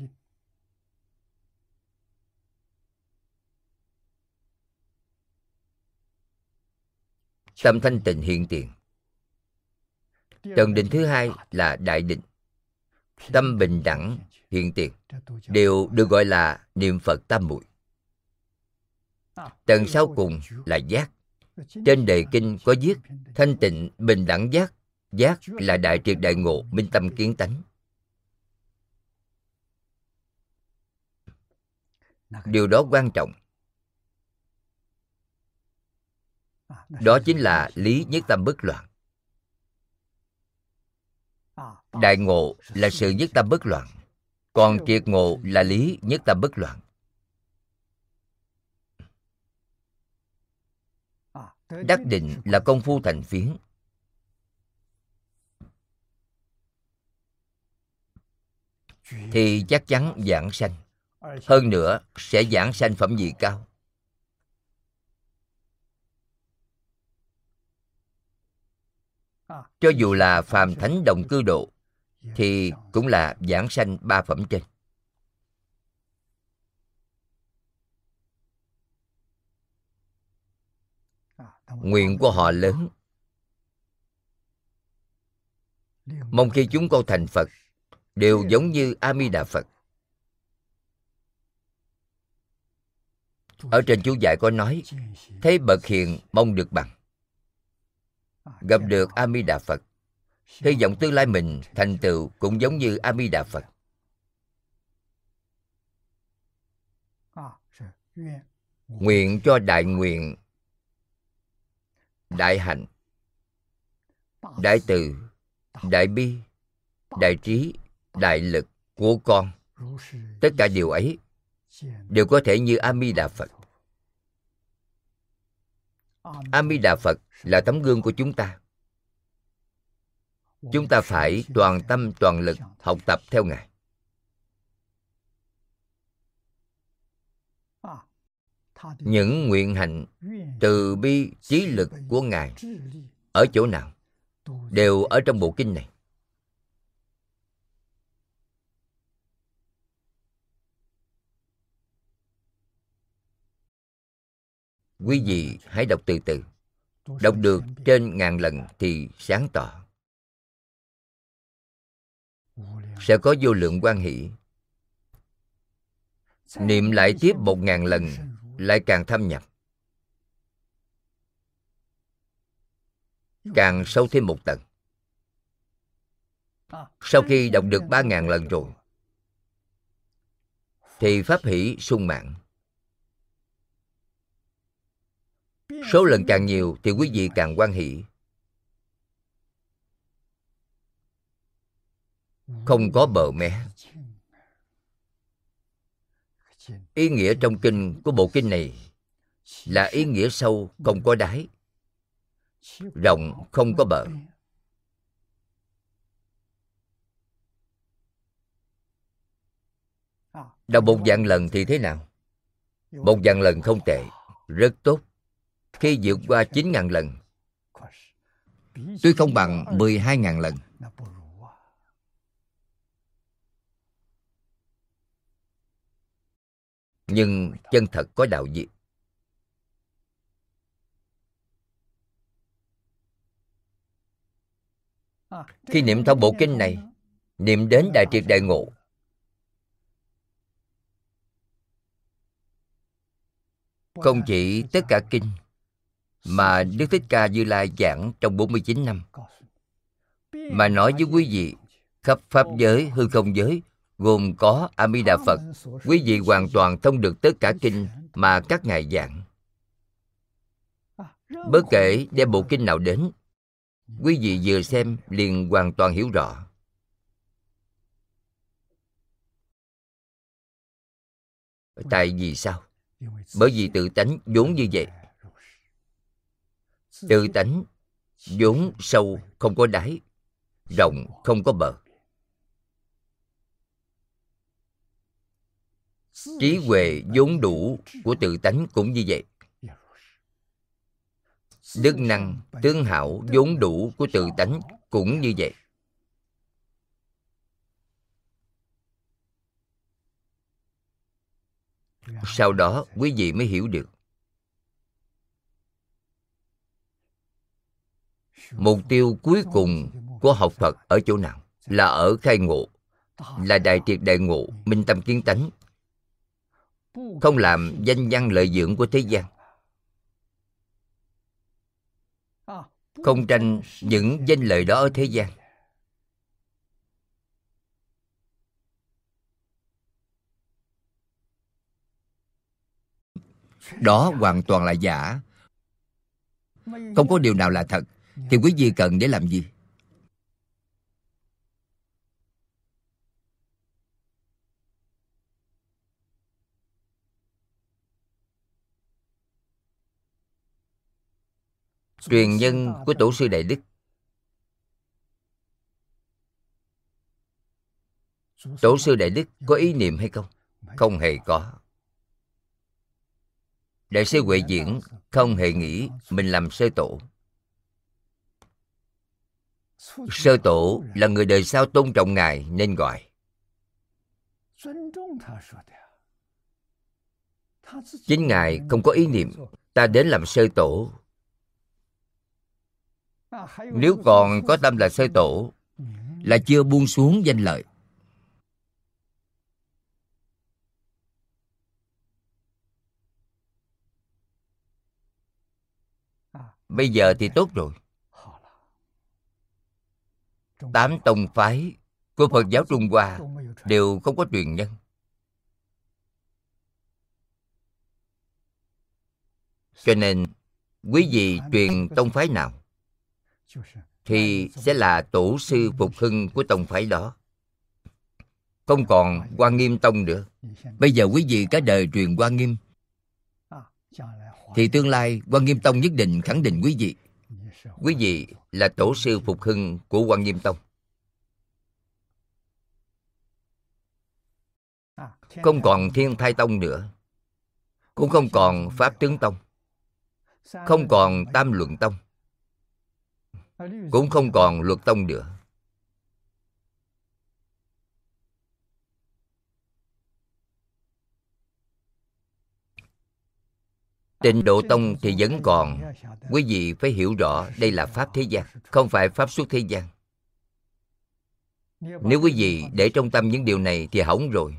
Tâm thanh tịnh hiện tiền. Tầng định thứ hai là đại định. Tâm bình đẳng hiện tiền. Đều được gọi là niệm Phật tam muội. Tầng sau cùng là giác. Trên đề kinh có viết thanh tịnh bình đẳng giác Giác là đại triệt đại ngộ, minh tâm kiến tánh. Điều đó quan trọng. Đó chính là lý nhất tâm bất loạn. Đại ngộ là sự nhất tâm bất loạn, còn triệt ngộ là lý nhất tâm bất loạn. Đắc định là công phu thành phiến. Thì chắc chắn giảng sanh. Hơn nữa sẽ giảng sanh phẩm vị cao. Cho dù là phàm thánh đồng cư độ thì cũng là giảng sanh 3 phẩm trên. Nguyện của họ lớn. Mong khi chúng con thành Phật đều giống như A Di Đà Phật. Ở trên chú giải có nói, thấy bậc hiền mong được bằng. Gặp được A Di Đà Phật, hy vọng tương lai mình thành tựu cũng giống như A Di Đà Phật. Nguyện cho đại nguyện, đại hạnh, đại từ, đại bi, đại trí, đại lực của con, tất cả điều ấy đều có thể như A Di Đà Phật. A Di Đà Phật là tấm gương của chúng ta. Chúng ta phải toàn tâm toàn lực học tập theo Ngài. Những nguyện hạnh từ bi trí lực của Ngài ở chỗ nào? Đều ở trong bộ kinh này. Quý vị hãy đọc từ từ. Đọc được trên 1000 lần thì sáng tỏ. Sẽ có vô lượng hoan hỷ. Niệm lại tiếp 1000 lần lại càng thâm nhập, càng sâu thêm một tầng. Sau khi đọc được 3000 lần rồi thì pháp hỷ sung mãn. Số lần càng nhiều thì quý vị càng hoan hỷ. Không có bờ mé. Ý nghĩa trong kinh của bộ kinh này là ý nghĩa sâu không có đáy, rộng không có bờ. Đọc 1000 lần thì thế nào? 1000 lần không tệ, rất tốt. Khi vượt qua 9000 lần, tuy không bằng 12.000 lần. Nhưng chân thật có đạo diệt. Khi niệm thông bộ kinh này, niệm đến đại triệt đại ngộ, không chỉ tất cả kinh mà Đức Thích Ca Như Lai giảng trong 49 năm, mà nói với quý vị khắp pháp giới, hư không giới, gồm có A Di Đà Phật, quý vị hoàn toàn thông được tất cả kinh mà các ngài giảng. Bất kể đem bộ kinh nào đến, quý vị vừa xem liền hoàn toàn hiểu rõ. Tại vì sao? Bởi vì tự tánh vốn như vậy. Tự tánh vốn sâu không có đáy, rộng không có bờ. Trí huệ vốn đủ của tự tánh cũng như vậy. Đức năng, tướng hảo vốn đủ của tự tánh cũng như vậy. Sau đó quý vị mới hiểu được. Mục tiêu cuối cùng của học Phật ở chỗ nào? Là ở khai ngộ, là đại triệt đại ngộ, minh tâm kiến tánh. Không làm danh văn lợi dưỡng của thế gian, không tranh những danh lợi đó ở thế gian. Đó hoàn toàn là giả. Không có điều nào là thật. Thì quý vị cần để làm gì? Truyền nhân của Tổ sư Đại Đức. Tổ sư Đại Đức có ý niệm hay không? Không hề có. Đại sư Huệ Diễn không hề nghĩ mình làm sơ tổ. Sơ tổ là người đời sau tôn trọng Ngài nên gọi. Chính Ngài không có ý niệm ta đến làm sơ tổ. Nếu còn có tâm là sơ tổ, là chưa buông xuống danh lợi. Bây giờ thì tốt rồi. 8 tông phái của Phật giáo Trung Hoa đều không có truyền nhân. Cho nên quý vị truyền tông phái nào thì sẽ là tổ sư phục hưng của tông phái đó. Không còn Hoa Nghiêm Tông nữa. Bây giờ quý vị cả đời truyền Hoa Nghiêm, thì tương lai Hoa Nghiêm Tông nhất định khẳng định quý vị. Quý vị là tổ sư phục hưng của Hoa Nghiêm Tông. Không còn Thiên Thai Tông nữa, cũng không còn Pháp Tướng Tông, không còn Tam Luận Tông, cũng không còn Luật Tông nữa. Tịnh Độ Tông thì vẫn còn. Quý vị phải hiểu rõ đây là Pháp thế gian, không phải Pháp xuất thế gian. Nếu quý vị để trong tâm những điều này thì hỏng rồi.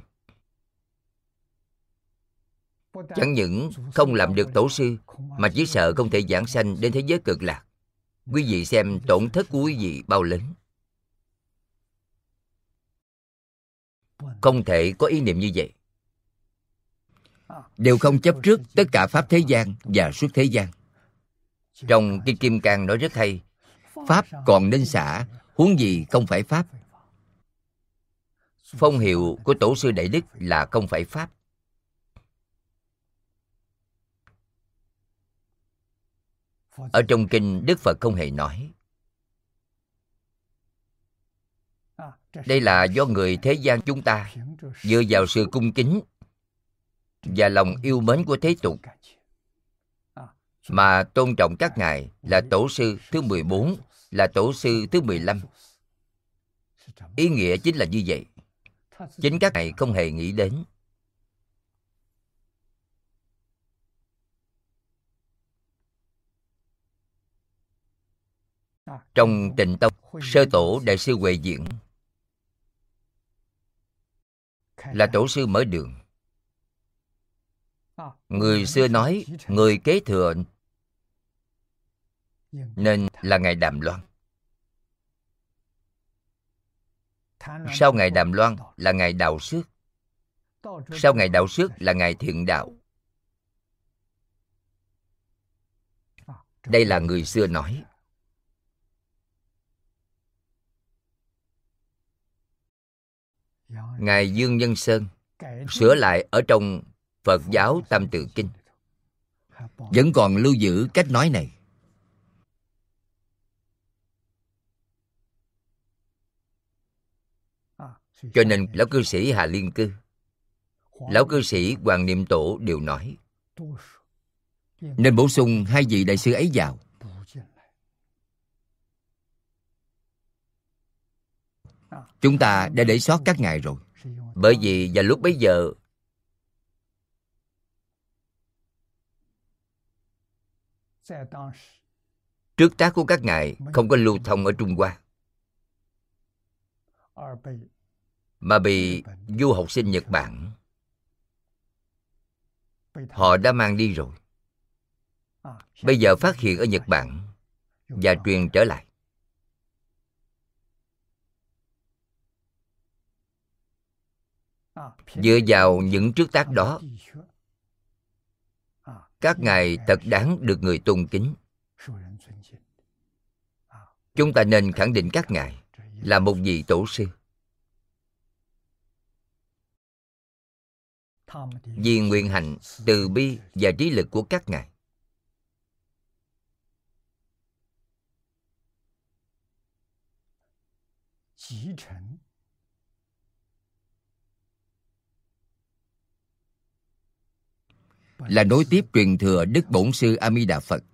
Chẳng những không làm được tổ sư, mà chỉ sợ không thể giảng sanh đến thế giới cực lạc. Quý vị xem tổn thất của quý vị bao lớn. Không thể có ý niệm như vậy. Đều không chấp trước tất cả Pháp thế gian và xuất thế gian. Trong Kinh Kim Cang nói rất hay, Pháp còn nên xả, huống gì không phải Pháp. Phong hiệu của Tổ sư Đại Đức là không phải Pháp. Ở trong kinh Đức Phật không hề nói. Đây là do người thế gian chúng ta dựa vào sự cung kính và lòng yêu mến của thế tục mà tôn trọng các ngài là tổ sư thứ 14, là tổ sư thứ 15. Ý nghĩa chính là như vậy. Chính các ngài không hề nghĩ đến. Trong Tịnh Tông, sơ tổ Đại sư Huệ Diễn là tổ sư mở đường. Người xưa nói người kế thừa nên là ngài Đàm Loan. Sau ngài Đàm Loan là ngài Đạo Xước. Sau ngài Đạo Xước là ngài Thiện Đạo. Đây là người xưa nói. Ngài Dương Nhân Sơn sửa lại ở trong Phật giáo Tam Tự Kinh, vẫn còn lưu giữ cách nói này. Cho nên lão cư sĩ Hà Liên Cư, lão cư sĩ Hoàng Niệm Tổ đều nói nên bổ sung hai vị đại sư ấy vào. Chúng ta đã để sót các ngài rồi. Bởi vì vào lúc bấy giờ trước tác của các ngài không có lưu thông ở Trung Hoa, mà bị du học sinh Nhật Bản họ đã mang đi rồi. Bây giờ phát hiện ở Nhật Bản, và truyền trở lại. Dựa vào những trước tác đó, các ngài thật đáng được người tôn kính. Chúng ta nên khẳng định các ngài là một vị tổ sư. Vì nguyện hạnh, từ bi và trí lực của các ngài, là nối tiếp truyền thừa Đức Bổn Sư A Di Đà Phật.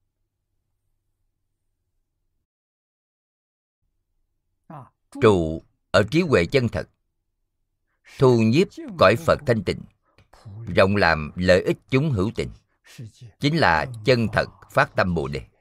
Trụ ở trí huệ chân thật, thu nhiếp cõi Phật thanh tịnh, rộng làm lợi ích chúng hữu tình, chính là chân thật phát tâm Bồ Đề.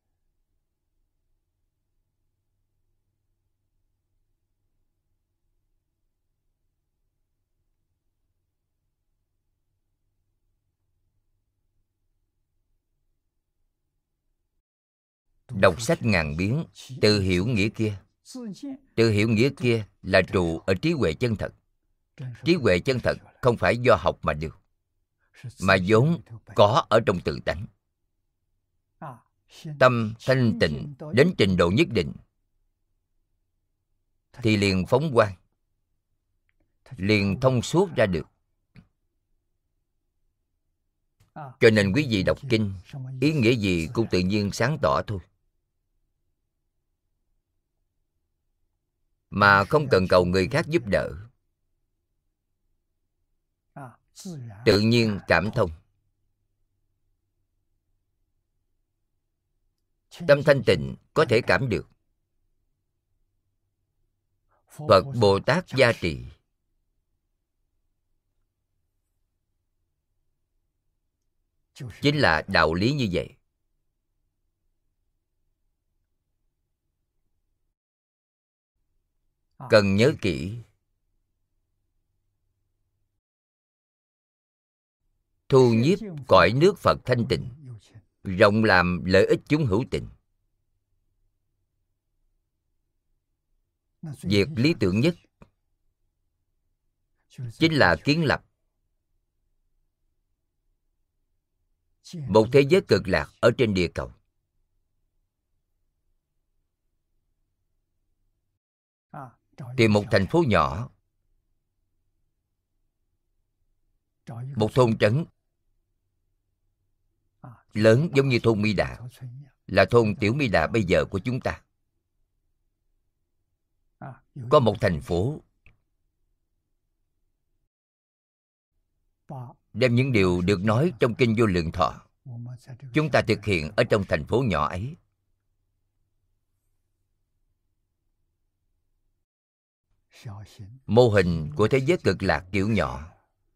Đọc sách ngàn biến, tự hiểu nghĩa kia. Tự hiểu nghĩa kia là trụ ở trí huệ chân thật. Trí huệ chân thật không phải do học mà được, mà vốn có ở trong tự tánh. Tâm thanh tịnh đến trình độ nhất định thì liền phóng quang, liền thông suốt ra được. Cho nên quý vị đọc kinh, ý nghĩa gì cũng tự nhiên sáng tỏ thôi, mà không cần cầu người khác giúp đỡ, tự nhiên cảm thông. Tâm thanh tịnh có thể cảm được. Phật Bồ Tát gia trì, chính là đạo lý như vậy. Cần nhớ kỹ. Thu nhiếp cõi nước Phật thanh tịnh, rộng làm lợi ích chúng hữu tình. Việc lý tưởng nhất chính là kiến lập một thế giới cực lạc ở trên địa cầu. Tìm một thành phố nhỏ, một thôn trấn lớn giống như thôn Mi Đà, là thôn Tiểu Mi Đà bây giờ của chúng ta. Có một thành phố, đem những điều được nói trong Kinh Vô Lượng Thọ, chúng ta thực hiện ở trong thành phố nhỏ ấy. Mô hình của thế giới cực lạc kiểu nhỏ,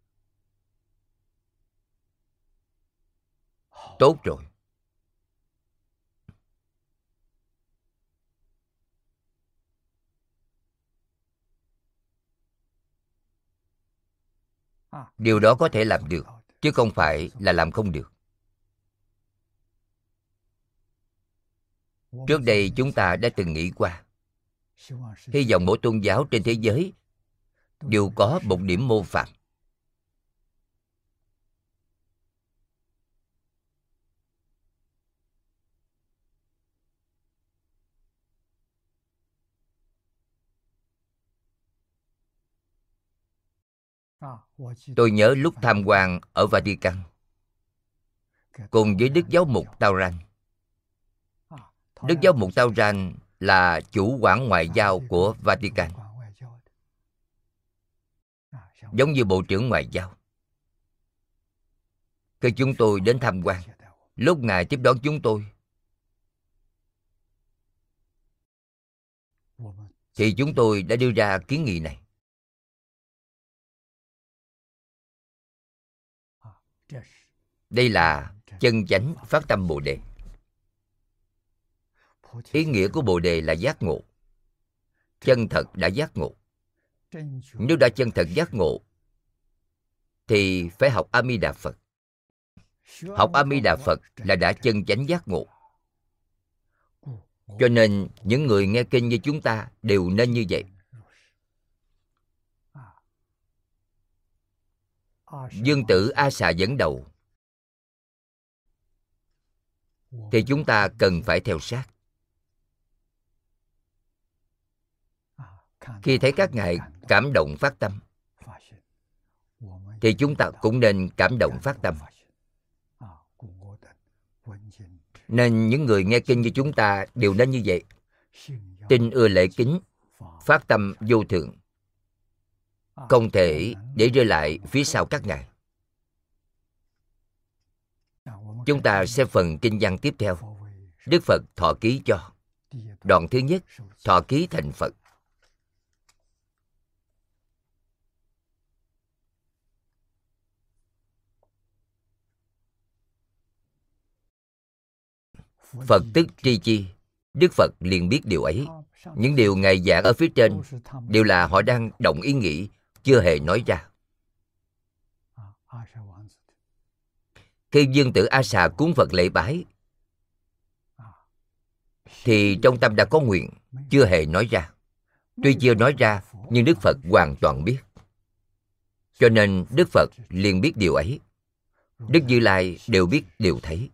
tốt rồi. Điều đó có thể làm được, chứ không phải là làm không được. Trước đây chúng ta đã từng nghĩ qua, hy vọng mỗi tôn giáo trên thế giới đều có một điểm mô phạm. Tôi nhớ lúc tham quan ở Vatican cùng với Đức Giáo mục Tauran. Đức Giáo mục Tauran là chủ quản ngoại giao của Vatican, giống như Bộ trưởng Ngoại giao. Khi chúng tôi đến tham quan, lúc Ngài tiếp đón chúng tôi, thì chúng tôi đã đưa ra kiến nghị này. Đây là chân chánh phát tâm Bồ Đề. Ý nghĩa của Bồ Đề là giác ngộ. Chân thật đã giác ngộ. Nếu đã chân thật giác ngộ thì phải học A Di Đà Phật. Học A Di Đà Phật là đã chân chánh giác ngộ. Cho nên những người nghe kinh như chúng ta đều nên như vậy. Dương tử A Xà dẫn đầu thì chúng ta cần phải theo sát. Khi thấy các ngài cảm động phát tâm thì chúng ta cũng nên cảm động phát tâm. Nên những người nghe kinh như chúng ta đều nên như vậy. Tin ưa lễ kính, phát tâm vô thượng, không thể để rơi lại phía sau các ngài. Chúng ta xem phần kinh văn tiếp theo. Đức Phật thọ ký cho. Đoạn thứ nhất, thọ ký thành Phật. Phật tức tri chi. Đức Phật liền biết điều ấy. Những điều Ngài giảng ở phía trên đều là họ đang động ý nghĩ, chưa hề nói ra. Khi Dương tử A Xà cúng Phật lễ bái thì trong tâm đã có nguyện, chưa hề nói ra. Tuy chưa nói ra, nhưng Đức Phật hoàn toàn biết. Cho nên Đức Phật liền biết điều ấy. Đức Như Lai đều biết điều thấy.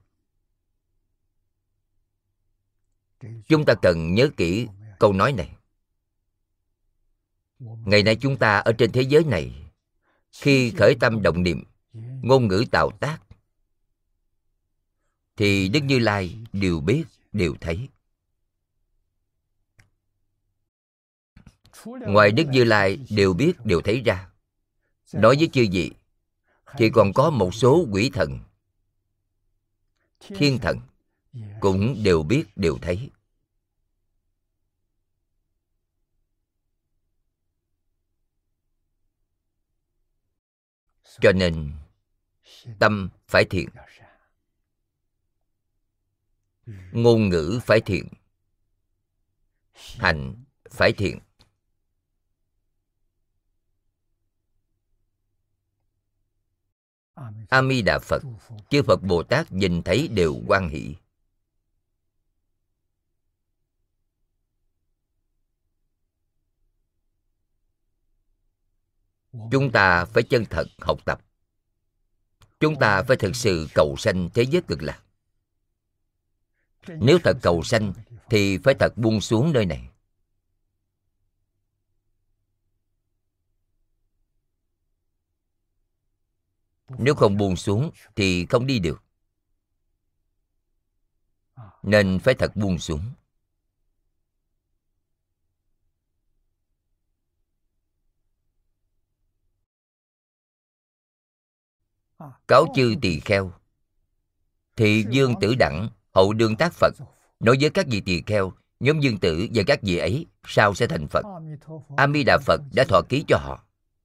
Chúng ta cần nhớ kỹ câu nói này. Ngày nay chúng ta ở trên thế giới này, khi khởi tâm động niệm, ngôn ngữ tạo tác, thì Đức Như Lai đều biết, đều thấy. Ngoài Đức Như Lai đều biết, đều thấy ra, đối với chư vị thì còn có một số quỷ thần, thiên thần cũng đều biết, đều thấy. Cho nên tâm phải thiện, ngôn ngữ phải thiện, hành phải thiện. A Di Đà Phật, chư Phật Bồ Tát nhìn thấy đều hoan hỷ. Chúng ta phải chân thật học tập. Chúng ta phải thực sự cầu sanh thế giới cực lạc. Nếu thật cầu sanh thì phải thật buông xuống nơi này. Nếu không buông xuống thì không đi được. Nên phải thật buông xuống. Cáo chư tỳ kheo, thị dương tử đẳng, hậu đương tác Phật. Nói với các vị tỳ kheo, nhóm dương tử và các vị ấy sao sẽ thành Phật? A Di Đà Phật đã thọ ký cho họ.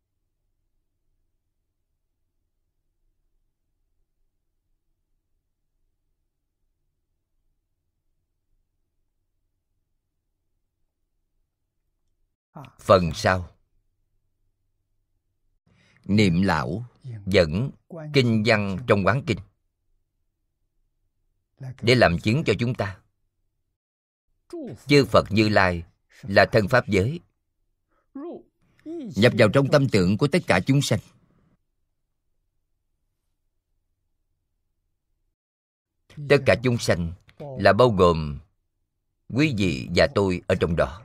Phần sau, Niệm Lão dẫn kinh văn trong Quán Kinh để làm chứng cho chúng ta. Chư Phật Như Lai là thân pháp giới, nhập vào trong tâm tưởng của tất cả chúng sanh. Tất cả chúng sanh là bao gồm quý vị và tôi ở trong đó.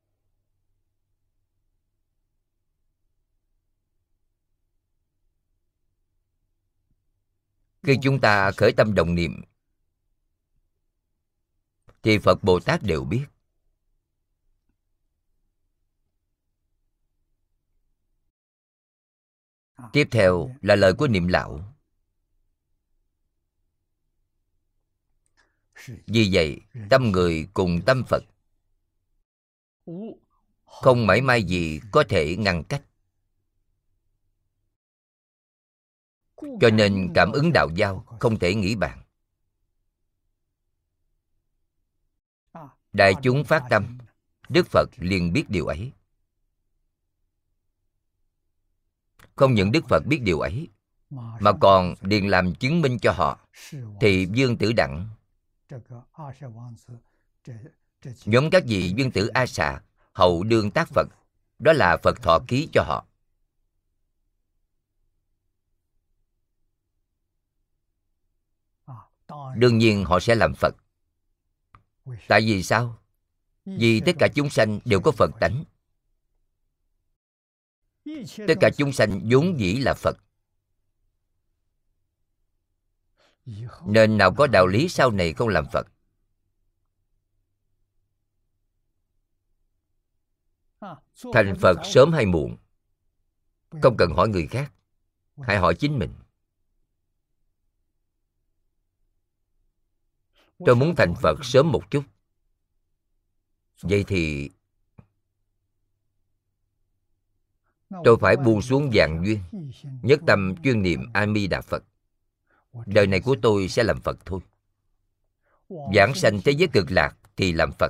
Khi chúng ta khởi tâm động niệm thì Phật Bồ Tát đều biết. Tiếp theo là lời của Niệm Lão. Vì vậy, tâm người cùng tâm Phật, không mảy may gì có thể ngăn cách. Cho nên cảm ứng đạo giao không thể nghĩ bàn. Đại chúng phát tâm, Đức Phật liền biết điều ấy. Không những Đức Phật biết điều ấy, mà còn liền làm chứng minh cho họ. Thì Dương Tử Đẳng, Nhóm các vị dương tử A Xà hậu đương tác Phật, đó là Phật thọ ký cho họ. Đương nhiên họ sẽ làm Phật. Tại vì sao? Vì tất cả chúng sanh đều có Phật tánh. Tất cả chúng sanh vốn dĩ là Phật, nên nào có đạo lý sau này không làm Phật. Thành Phật sớm hay muộn, không cần hỏi người khác, hãy hỏi chính mình. Tôi muốn thành Phật sớm một chút. Vậy thì tôi phải buông xuống vạn duyên, nhất tâm chuyên niệm A Di Đà Phật. Đời này của tôi sẽ làm Phật thôi. Vãng sanh thế giới cực lạc thì làm Phật.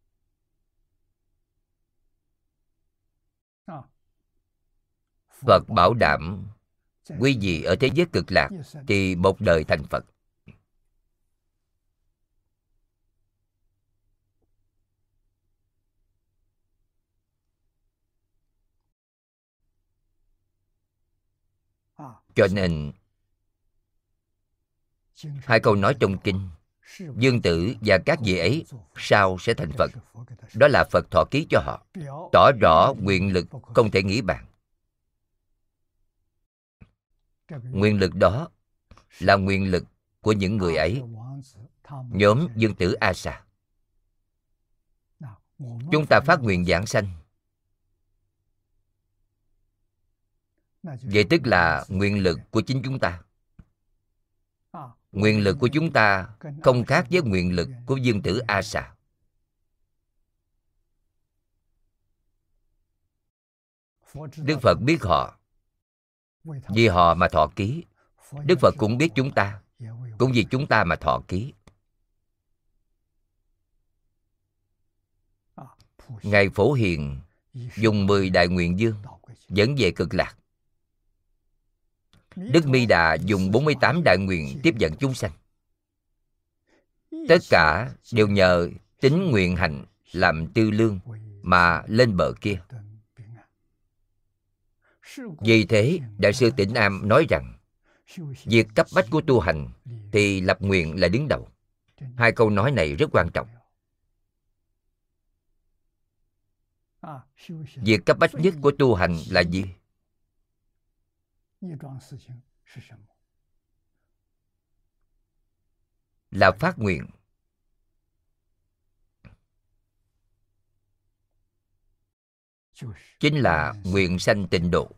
Phật bảo đảm quý vị ở thế giới cực lạc thì một đời thành Phật. Cho nên hai câu nói trong kinh, Dương Tử và các vị ấy sao sẽ thành Phật, đó là Phật thọ ký cho họ, tỏ rõ nguyện lực không thể nghĩ bàn. Nguyện lực đó là nguyện lực của những người ấy, nhóm Dương Tử A Xà. Chúng ta phát nguyện giảng sanh, vậy tức là nguyện lực của chính chúng ta. Nguyện lực của chúng ta không khác với nguyện lực của Dương Tử A Xà. Đức Phật biết họ, vì họ mà thọ ký. Đức Phật cũng biết chúng ta, cũng vì chúng ta mà thọ ký. Ngài Phổ Hiền dùng 10 đại nguyện dương dẫn về cực lạc. Đức Mi Đà dùng 48 đại nguyện tiếp dẫn chúng sanh. Tất cả đều nhờ tín nguyện hành làm tư lương mà lên bờ kia. Vì thế, Đại sư Tĩnh Am nói rằng, việc cấp bách của tu hành thì lập nguyện là đứng đầu. Hai câu nói này rất quan trọng. Việc cấp bách nhất của tu hành là gì? Là phát nguyện. Chính là nguyện sanh tịnh độ.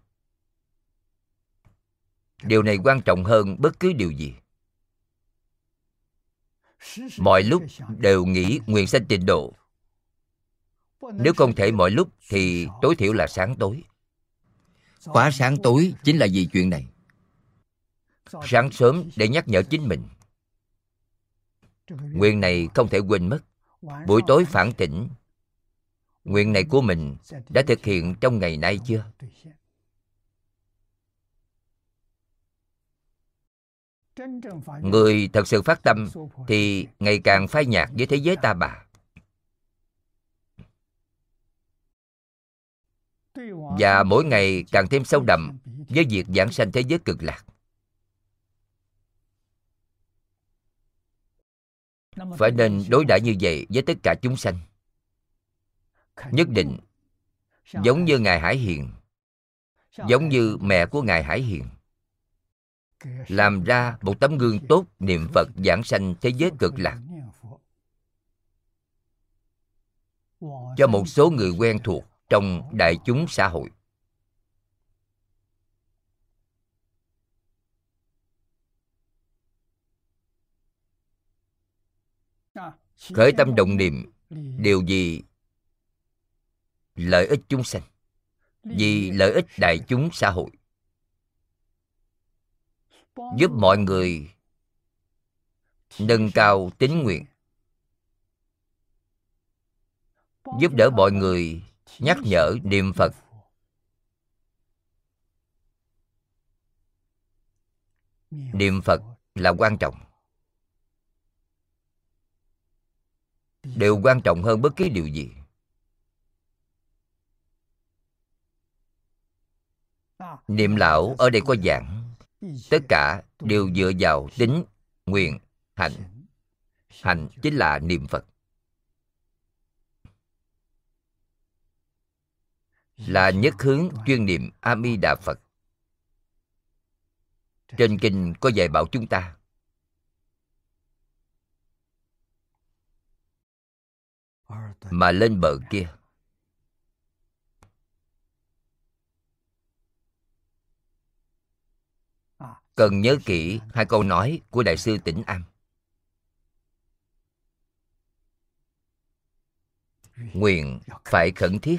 Điều này quan trọng hơn bất cứ điều gì. Mọi lúc đều nghĩ nguyện sanh tịnh độ. Nếu không thể mọi lúc thì tối thiểu là sáng tối. Khóa sáng tối chính là vì chuyện này. Sáng sớm để nhắc nhở chính mình. Nguyện này không thể quên mất. Buổi tối phản tỉnh. Nguyện này của mình đã thực hiện trong ngày nay chưa? Người thật sự phát tâm thì ngày càng phai nhạt với thế giới ta bà, và mỗi ngày càng thêm sâu đậm với việc giảng sanh thế giới cực lạc. Phải nên đối đãi như vậy với tất cả chúng sanh. Nhất định giống như Ngài Hải Hiền, giống như mẹ của Ngài Hải Hiền, làm ra một tấm gương tốt niệm Phật giảng sanh thế giới cực lạc cho một số người quen thuộc trong đại chúng xã hội. Khởi tâm động niệm đều vì lợi ích chúng sanh, vì lợi ích đại chúng xã hội, giúp mọi người nâng cao tín nguyện, giúp đỡ mọi người nhắc nhở niệm Phật. Niệm Phật là quan trọng. đều quan trọng hơn bất cứ điều gì. Niệm lão ở đây có giảng, tất cả đều dựa vào tính, nguyện, hành. Hành chính là niệm Phật, là nhất hướng chuyên niệm A Di Đà Phật. Trên kinh có dạy bảo chúng ta mà lên bờ kia. Cần nhớ kỹ hai câu nói của Đại sư Tĩnh Am. Nguyện phải khẩn thiết,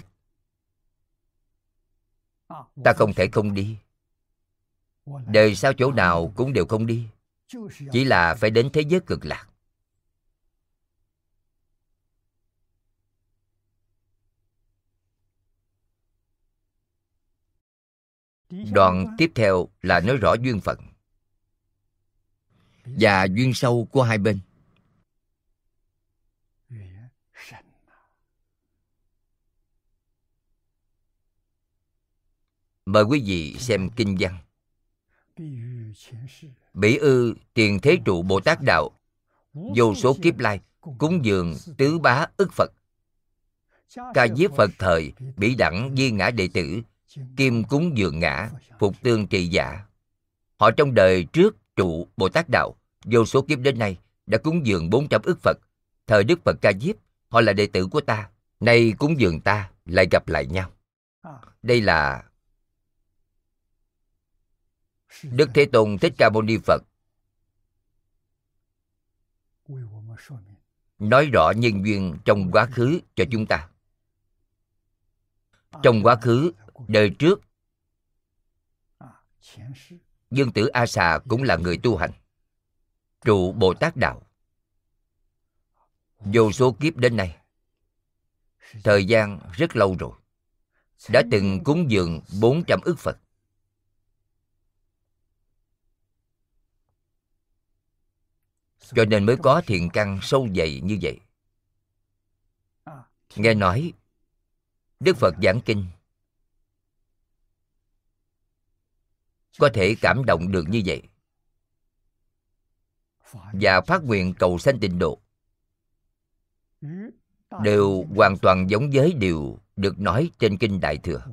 ta không thể không đi. Đời sau chỗ nào cũng đều không đi, chỉ là phải đến thế giới cực lạc. Đoạn tiếp theo là nói rõ duyên phận và duyên sâu của hai bên. Mời quý vị xem kinh văn. Bỉ ư tiền thế trụ Bồ Tát Đạo, vô số kiếp lai cúng dường tứ bá ức Phật. Ca diếp Phật thời, bỉ đẳng di ngã đệ tử, kim cúng dường ngã, phục tương trì giả. Họ trong đời trước trụ Bồ Tát Đạo, vô số kiếp đến nay đã cúng dường 400 ức Phật. Thời Đức Phật Ca Diếp, họ là đệ tử của ta, nay cúng dường ta, lại gặp lại nhau. Đây là Đức Thế Tôn Thích Ca Mâu Ni Phật nói rõ nhân duyên trong quá khứ cho chúng ta. Trong quá khứ, đời trước, Dương Tử A Xà cũng là người tu hành, trụ Bồ Tát Đạo. Vô số kiếp đến nay, thời gian rất lâu rồi, đã từng cúng dường 400 ức Phật. Cho nên mới có thiện căn sâu dày như vậy. Nghe nói Đức Phật giảng kinh có thể cảm động được như vậy, và phát nguyện cầu sanh tịnh độ, đều hoàn toàn giống với điều được nói trên kinh Đại Thừa.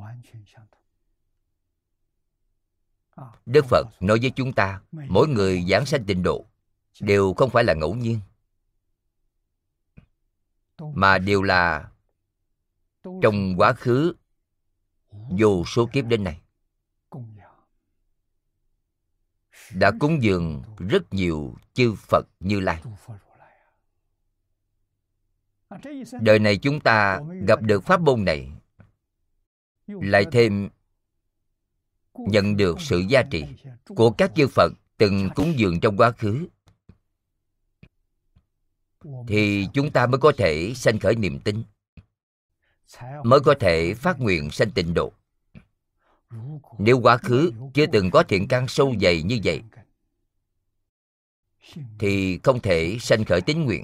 Đức Phật nói với chúng ta, mỗi người giảng sanh tịnh độ đều không phải là ngẫu nhiên, mà đều là trong quá khứ vô số kiếp đến nay đã cúng dường rất nhiều chư Phật Như Lai. Đời này chúng ta gặp được pháp môn này, lại thêm nhận được sự gia trì của các chư Phật từng cúng dường trong quá khứ, thì chúng ta mới có thể sanh khởi niềm tin, mới có thể phát nguyện sanh tịnh độ. Nếu quá khứ chưa từng có thiện căn sâu dày như vậy, thì không thể sanh khởi tín nguyện.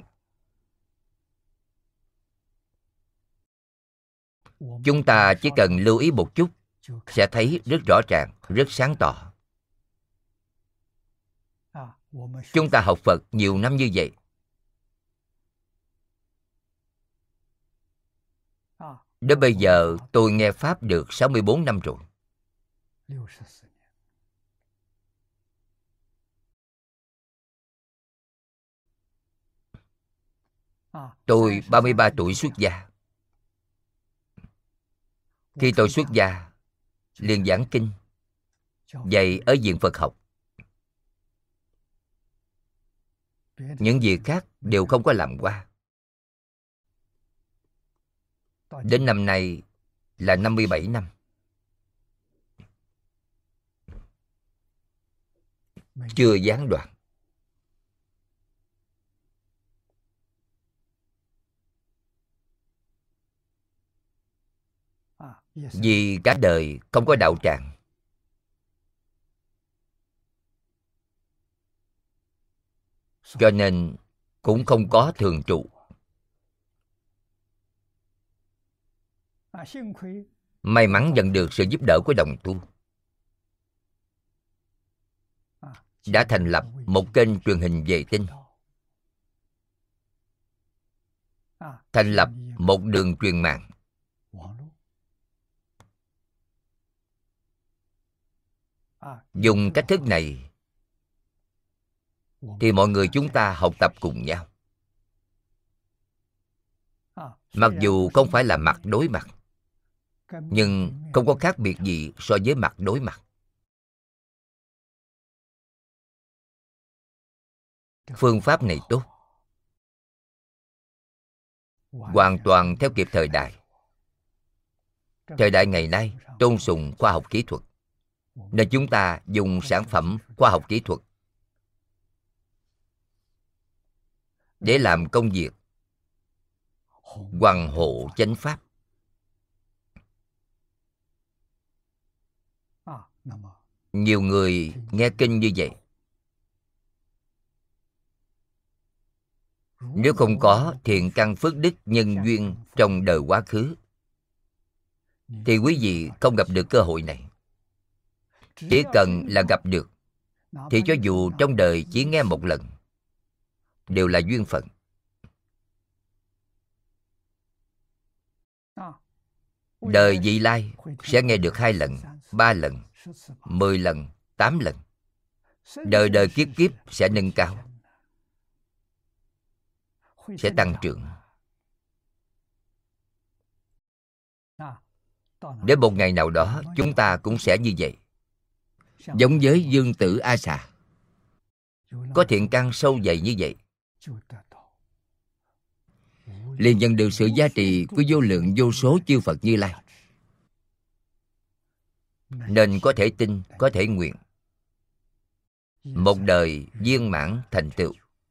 Chúng ta chỉ cần lưu ý một chút, sẽ thấy rất rõ ràng, rất sáng tỏ. Chúng ta học Phật nhiều năm như vậy, đến bây giờ tôi nghe Pháp được 64 năm rồi. Tôi 33 tuổi xuất gia. Khi tôi xuất gia, liền giảng kinh, dạy ở viện Phật học. Những việc khác đều không có làm qua. Đến năm nay là 57 năm. Chưa gián đoạn. Vì cả đời không có đạo tràng, cho nên cũng không có thường trụ. May mắn nhận được sự giúp đỡ của đồng tu, đã thành lập một kênh truyền hình vệ tinh, thành lập một đường truyền mạng. Dùng cách thức này thì mọi người chúng ta học tập cùng nhau. Mặc dù không phải là mặt đối mặt, nhưng không có khác biệt gì so với mặt đối mặt. Phương pháp này tốt, hoàn toàn theo kịp thời đại. Thời đại ngày nay tôn sùng khoa học kỹ thuật, nên chúng ta dùng sản phẩm khoa học kỹ thuật để làm công việc hoằng hộ chánh pháp. Nhiều người nghe kinh như vậy, nếu không có thiện căn phước đức nhân duyên trong đời quá khứ, thì quý vị không gặp được cơ hội này. Chỉ cần là gặp được, thì cho dù trong đời chỉ nghe một lần, đều là duyên phận. Đời vị lai sẽ nghe được 2 lần, 3 lần, 10 lần, 8 lần. Đời đời kiếp kiếp sẽ nâng cao, sẽ tăng trưởng. Đến một ngày nào đó, chúng ta cũng sẽ như vậy. Giống với Dương Tử A Xà, có thiện căn sâu dày như vậy, liền nhận được sự gia trì của vô lượng vô số chư Phật Như Lai, nên có thể tin, có thể nguyện, một đời viên mãn thành tựu.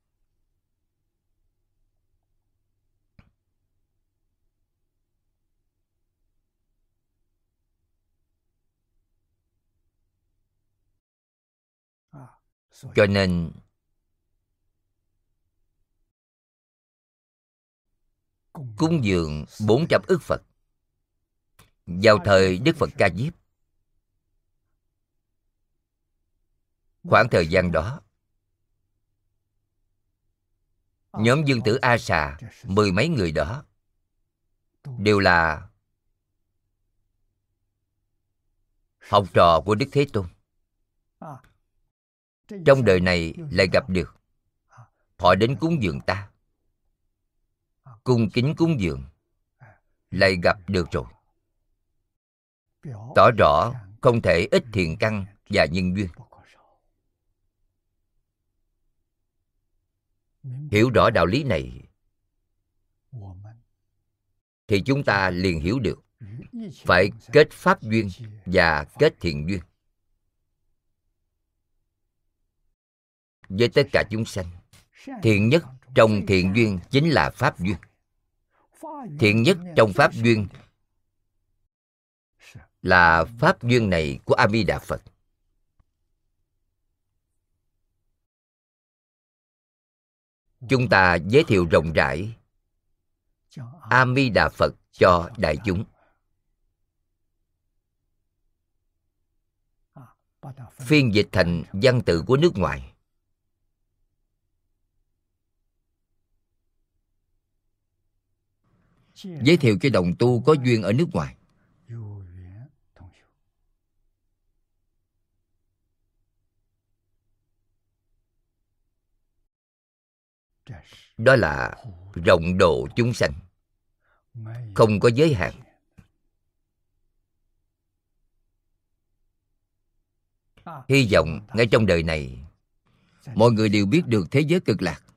Cho nên cúng dường 400 ức Phật vào thời Đức Phật Ca Diếp. Khoảng thời gian đó, nhóm Dương Tử A Xà 10 mấy người đó đều là học trò của Đức Thế Tôn. Trong đời này lại gặp được, họ đến cúng dường ta, cung kính cúng dường, lại gặp được rồi, tỏ rõ không thể ít thiện căn và nhân duyên. Hiểu rõ đạo lý này thì chúng ta liền hiểu được phải kết pháp duyên và kết thiện duyên với tất cả chúng sanh. Thiện nhất trong thiện duyên chính là pháp duyên. Thiện nhất trong pháp duyên là pháp duyên này của A Di Đà Phật. Chúng ta giới thiệu rộng rãi A Di Đà Phật cho đại chúng. Phiên dịch thành văn tự của nước ngoài. Giới thiệu cho đồng tu có duyên ở nước ngoài. Đó là rộng độ chúng sanh, không có giới hạn. Hy vọng ngay trong đời này, mọi người đều biết được thế giới cực lạc,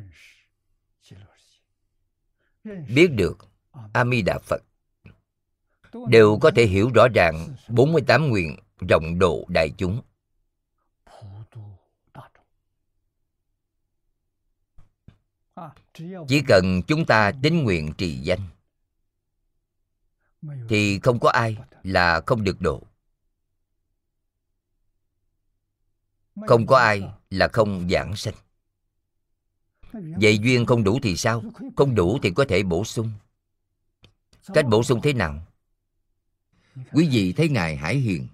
biết được A Di Đà Phật, đều có thể hiểu rõ ràng 48 nguyện rộng độ đại chúng. Chỉ cần chúng ta tín nguyện trì danh, thì không có ai là không được độ, không có ai là không giảng sanh. Vậy duyên không đủ thì sao? Không đủ thì có thể bổ sung. Cách bổ sung thế nào? Quý vị thấy Ngài Hải Hiền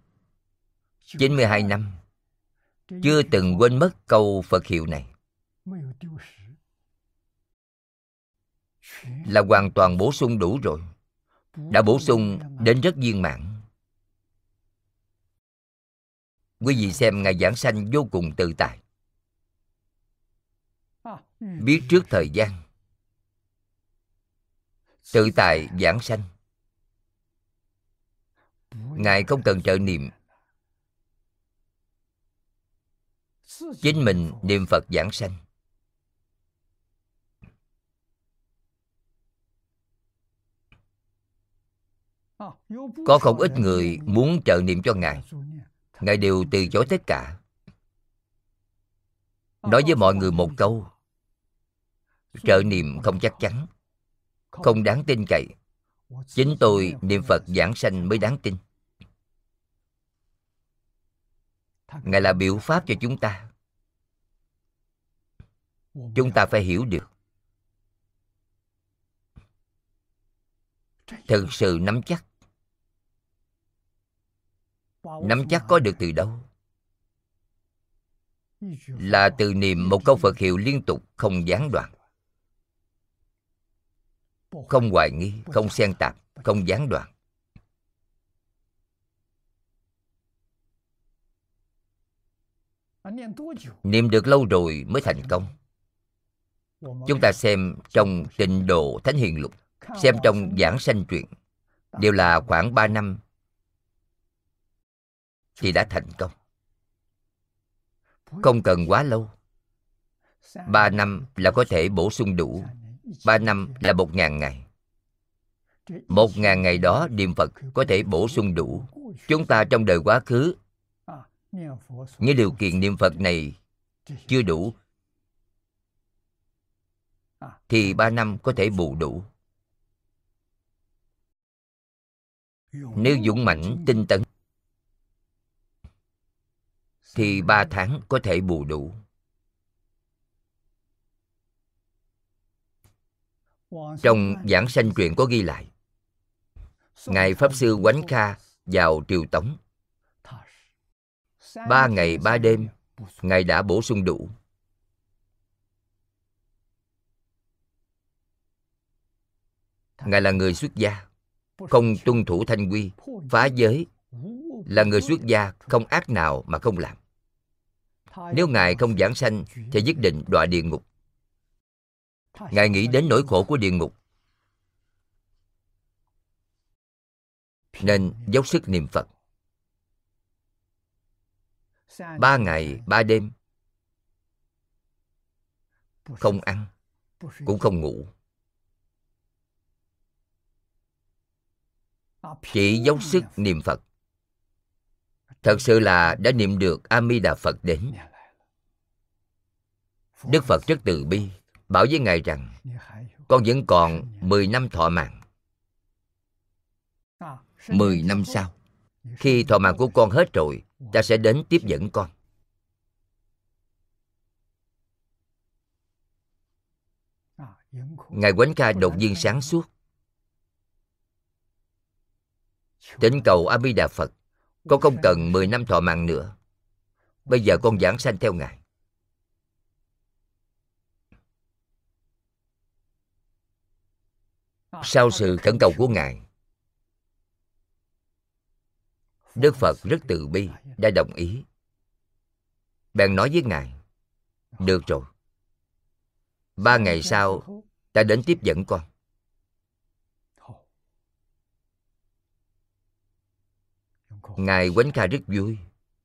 92 năm chưa từng quên mất câu Phật hiệu này, là hoàn toàn bổ sung đủ rồi. Đã bổ sung đến rất viên mãn. Quý vị xem Ngài giảng sanh vô cùng tự tại, biết trước thời gian, tự tại giảng sanh. Ngài không cần trợ niệm, chính mình niệm Phật giảng sanh. Có không ít người muốn trợ niệm cho Ngài, Ngài đều từ chối tất cả. Nói với mọi người một câu: trợ niệm không chắc chắn, không đáng tin cậy. Chính tôi niệm Phật giảng sanh mới đáng tin. Ngài là biểu pháp cho chúng ta. Chúng ta phải hiểu được. Thực sự nắm chắc. Nắm chắc có được từ đâu? Là từ niệm một câu Phật hiệu liên tục, không gián đoạn, không hoài nghi, không xen tạp, không gián đoạn. Niệm được lâu rồi mới thành công. Chúng ta xem trong Tịnh Độ Thánh Hiền Lục, xem trong Giảng Sanh Truyện, đều là khoảng 3 năm thì đã thành công. Không cần quá lâu. 3 năm là có thể bổ sung đủ. 3 năm là 1.000 ngày. 1.000 ngày đó niệm Phật có thể bổ sung đủ. Chúng ta trong đời quá khứ, những điều kiện niệm Phật này chưa đủ, thì 3 năm có thể bù đủ. Nếu dũng mãnh tinh tấn thì 3 tháng có thể bù đủ. Trong Giảng Sanh Truyện có ghi lại, Ngài Pháp Sư Quánh Kha vào triều Tống, 3 ngày 3 đêm Ngài đã bổ sung đủ. Ngài là người xuất gia, không tuân thủ thanh quy, phá giới, là người xuất gia, không ác nào mà không làm. Nếu Ngài không giảng sanh thì nhất định đọa địa ngục. Ngài nghĩ đến nỗi khổ của địa ngục, nên dốc sức niệm Phật. 3 ngày 3 đêm không ăn, cũng không ngủ, chỉ dốc sức niệm Phật. Thật sự là đã niệm được A Di Đà Phật đến. Đức Phật rất từ bi, bảo với Ngài rằng con vẫn còn 10 năm thọ mạng. 10 năm sau, khi thọ mạng của con hết rồi, ta sẽ đến tiếp dẫn con. Ngài Quánh Kha đột nhiên sáng suốt, thỉnh cầu A Di Đà Phật, con không cần 10 năm thọ mạng nữa, bây giờ con giảng sanh theo Ngài. Sau sự khẩn cầu của Ngài, Đức Phật rất từ bi, đã đồng ý. Bèn nói với Ngài: được rồi, 3 ngày sau ta đến tiếp dẫn con. Ngài Quánh Kha rất vui.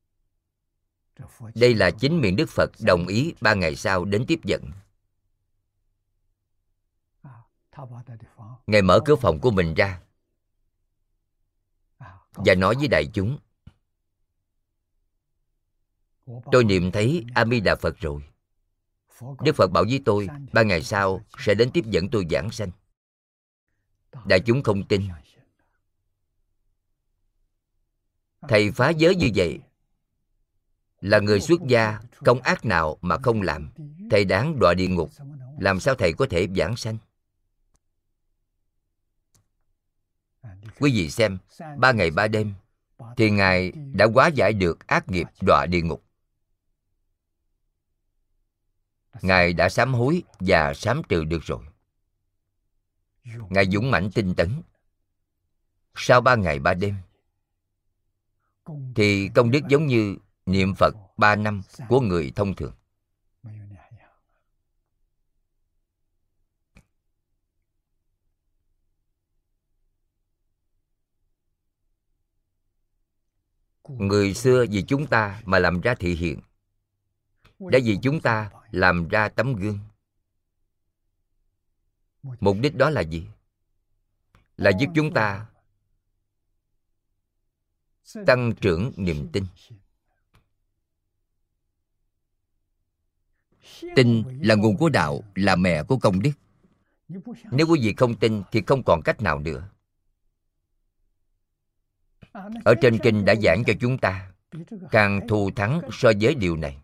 Đây là chính miệng Đức Phật đồng ý 3 ngày sau đến tiếp dẫn. Ngài mở cửa phòng của mình ra và nói với đại chúng: tôi niệm thấy A Di Đà Phật rồi. Đức Phật bảo với tôi 3 ngày sau sẽ đến tiếp dẫn tôi giảng sanh. Đại chúng không tin. Thầy phá giới như vậy, là người xuất gia, không ác nào mà không làm, thầy đáng đọa địa ngục. Làm sao thầy có thể giảng sanh? Quý vị xem, 3 ngày 3 đêm thì Ngài đã hóa giải được ác nghiệp đọa địa ngục. Ngài đã sám hối và sám trừ được rồi. Ngài dũng mãnh tinh tấn. Sau 3 ngày 3 đêm thì công đức giống như niệm Phật 3 năm của người thông thường. Người xưa vì chúng ta mà làm ra thị hiện, đã vì chúng ta làm ra tấm gương. Mục đích đó là gì? Là giúp chúng ta tăng trưởng niềm tin. Tin là nguồn của đạo, là mẹ của công đức. Nếu quý vị không tin thì không còn cách nào nữa. Ở trên kinh đã giảng cho chúng ta, càng thù thắng so với điều này.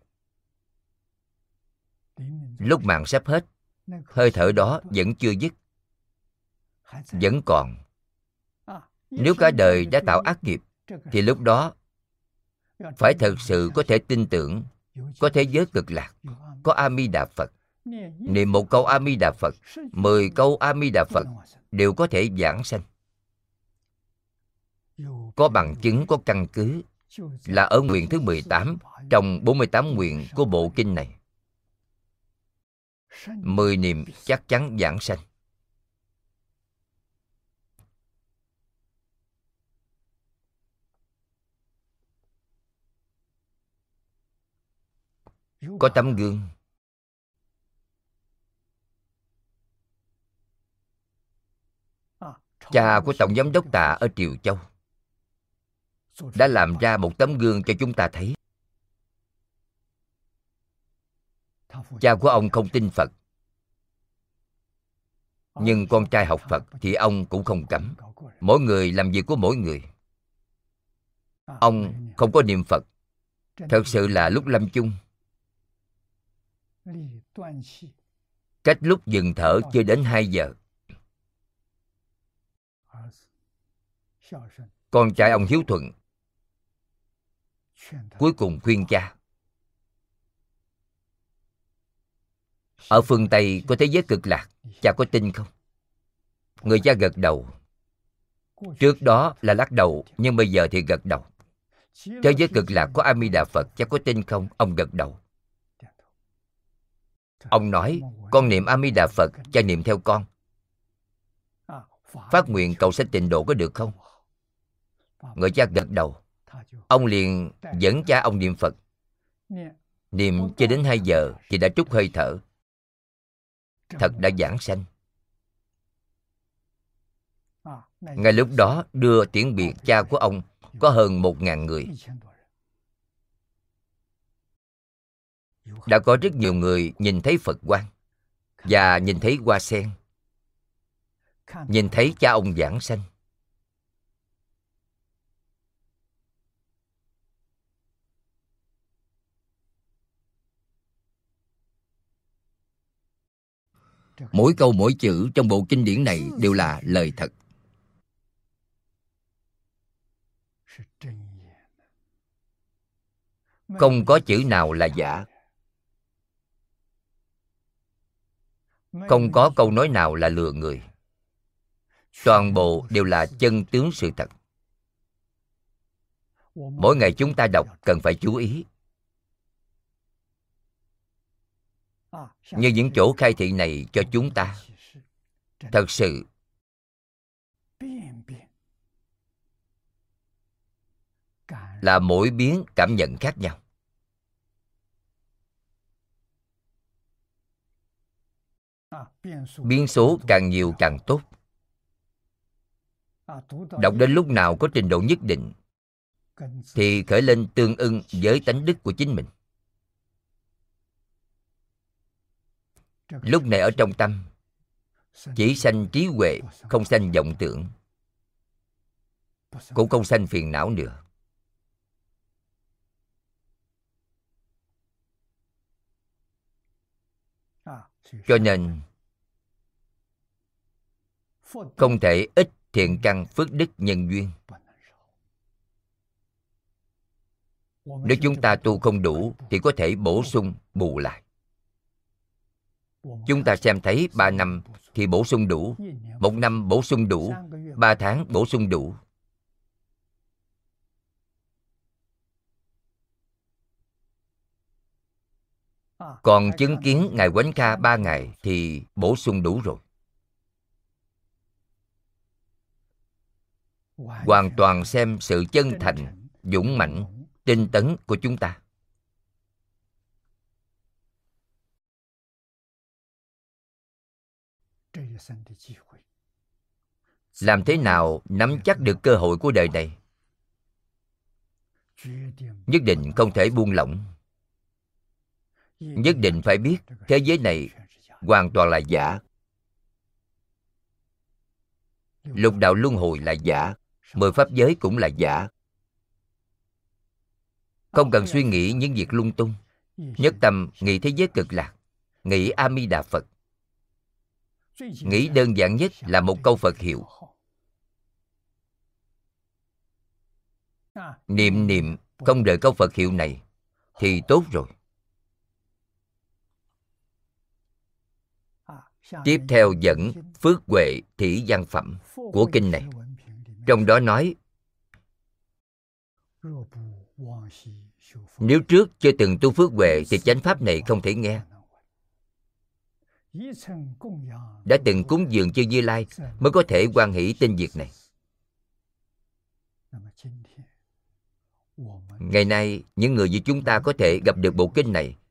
Lúc mạng sắp hết, hơi thở đó vẫn chưa dứt, vẫn còn. Nếu cả đời đã tạo ác nghiệp, thì lúc đó phải thật sự có thể tin tưởng có thế giới cực lạc, có A Di Đà Phật. Niệm một câu A Di Đà Phật, 10 câu A Di Đà Phật đều có thể vãng sanh. Có bằng chứng, có căn cứ là ở nguyện thứ 18 trong 48 nguyện của bộ kinh này. 10 niệm chắc chắn vãng sanh. Có tấm gương. Cha của Tổng Giám đốc Tạ ở Triều Châu đã làm ra một tấm gương cho chúng ta thấy. Cha của ông không tin Phật, nhưng con trai học Phật thì ông cũng không cấm. Mỗi người làm việc của mỗi người. Ông không có niệm Phật. Thật sự là lúc lâm chung, cách lúc dừng thở chưa đến 2 giờ, con trai ông hiếu thuận cuối cùng khuyên cha. Ở phương Tây có thế giới cực lạc, cha có tin không? Người cha gật đầu. Trước đó là lắc đầu, nhưng bây giờ thì gật đầu. Thế giới cực lạc có A Di Đà Phật, cha có tin không? Ông gật đầu. Ông nói, con niệm A Di Đà Phật, cha niệm theo con. Phát nguyện cầu sanh tịnh độ có được không? Người cha gật đầu. Ông liền dẫn cha ông niệm Phật. Niệm chưa đến 2 giờ thì đã trút hơi thở. Thật đã vãng sanh. Ngay lúc đó đưa tiễn biệt cha của ông có hơn 1.000 người. Đã có rất nhiều người nhìn thấy Phật quang và nhìn thấy hoa sen, nhìn thấy cha ông vãng sanh. Mỗi câu mỗi chữ trong bộ kinh điển này đều là lời thật. Không có chữ nào là giả. Không có câu nói nào là lừa người. Toàn bộ đều là chân tướng sự thật. Mỗi ngày chúng ta đọc cần phải chú ý. Như những chỗ khai thị này cho chúng ta, thật sự là mỗi biến cảm nhận khác nhau. Biến số càng nhiều càng tốt. Đọc đến lúc nào có trình độ nhất định thì khởi lên tương ưng với tánh đức của chính mình. Lúc này ở trong tâm chỉ sanh trí huệ, không sanh vọng tưởng, cũng không sanh phiền não nữa. Cho nên không thể ít thiện căn phước đức nhân duyên. Nếu chúng ta tu không đủ thì có thể bổ sung bù lại. Chúng ta xem thấy 3 năm thì bổ sung đủ, 1 năm bổ sung đủ, 3 tháng bổ sung đủ. Còn chứng kiến Ngài Quánh Kha 3 ngày thì bổ sung đủ rồi. Hoàn toàn xem sự chân thành, dũng mãnh, tinh tấn của chúng ta. Làm thế nào nắm chắc được cơ hội của đời này? Nhất định không thể buông lỏng. Nhất định phải biết thế giới này hoàn toàn là giả. Lục đạo luân hồi là giả, 10 pháp giới cũng là giả. Không cần suy nghĩ những việc lung tung. Nhất tâm nghĩ thế giới cực lạc, nghĩ A Di Đà Phật. Nghĩ đơn giản nhất là một câu Phật hiệu. Niệm niệm không rời câu Phật hiệu này thì tốt rồi. Tiếp theo dẫn Phước Huệ Thỉ Văn Phẩm của kinh này. Trong đó nói, nếu trước chưa từng tu phước huệ thì chánh pháp này không thể nghe. Đã từng cúng dường chư Như Lai mới có thể hoan hỷ tin việc này. Ngày nay, những người như chúng ta có thể gặp được bộ kinh này,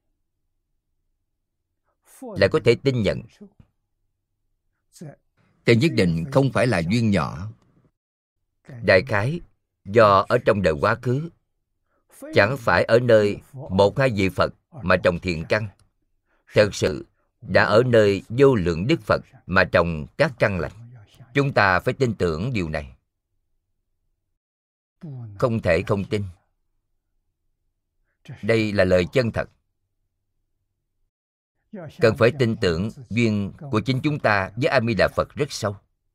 lại có thể tin nhận, thì nhất định không phải là duyên nhỏ. Đại khái do ở trong đời quá khứ, chẳng phải ở nơi 1-2 vị Phật mà trồng thiện căn. Thật sự đã ở nơi vô lượng Đức Phật mà trồng các căn lành. Chúng ta phải tin tưởng điều này. Không thể không tin. Đây là lời chân thật. Cần phải tin tưởng duyên của chính chúng ta với A Di Đà Phật rất sâu.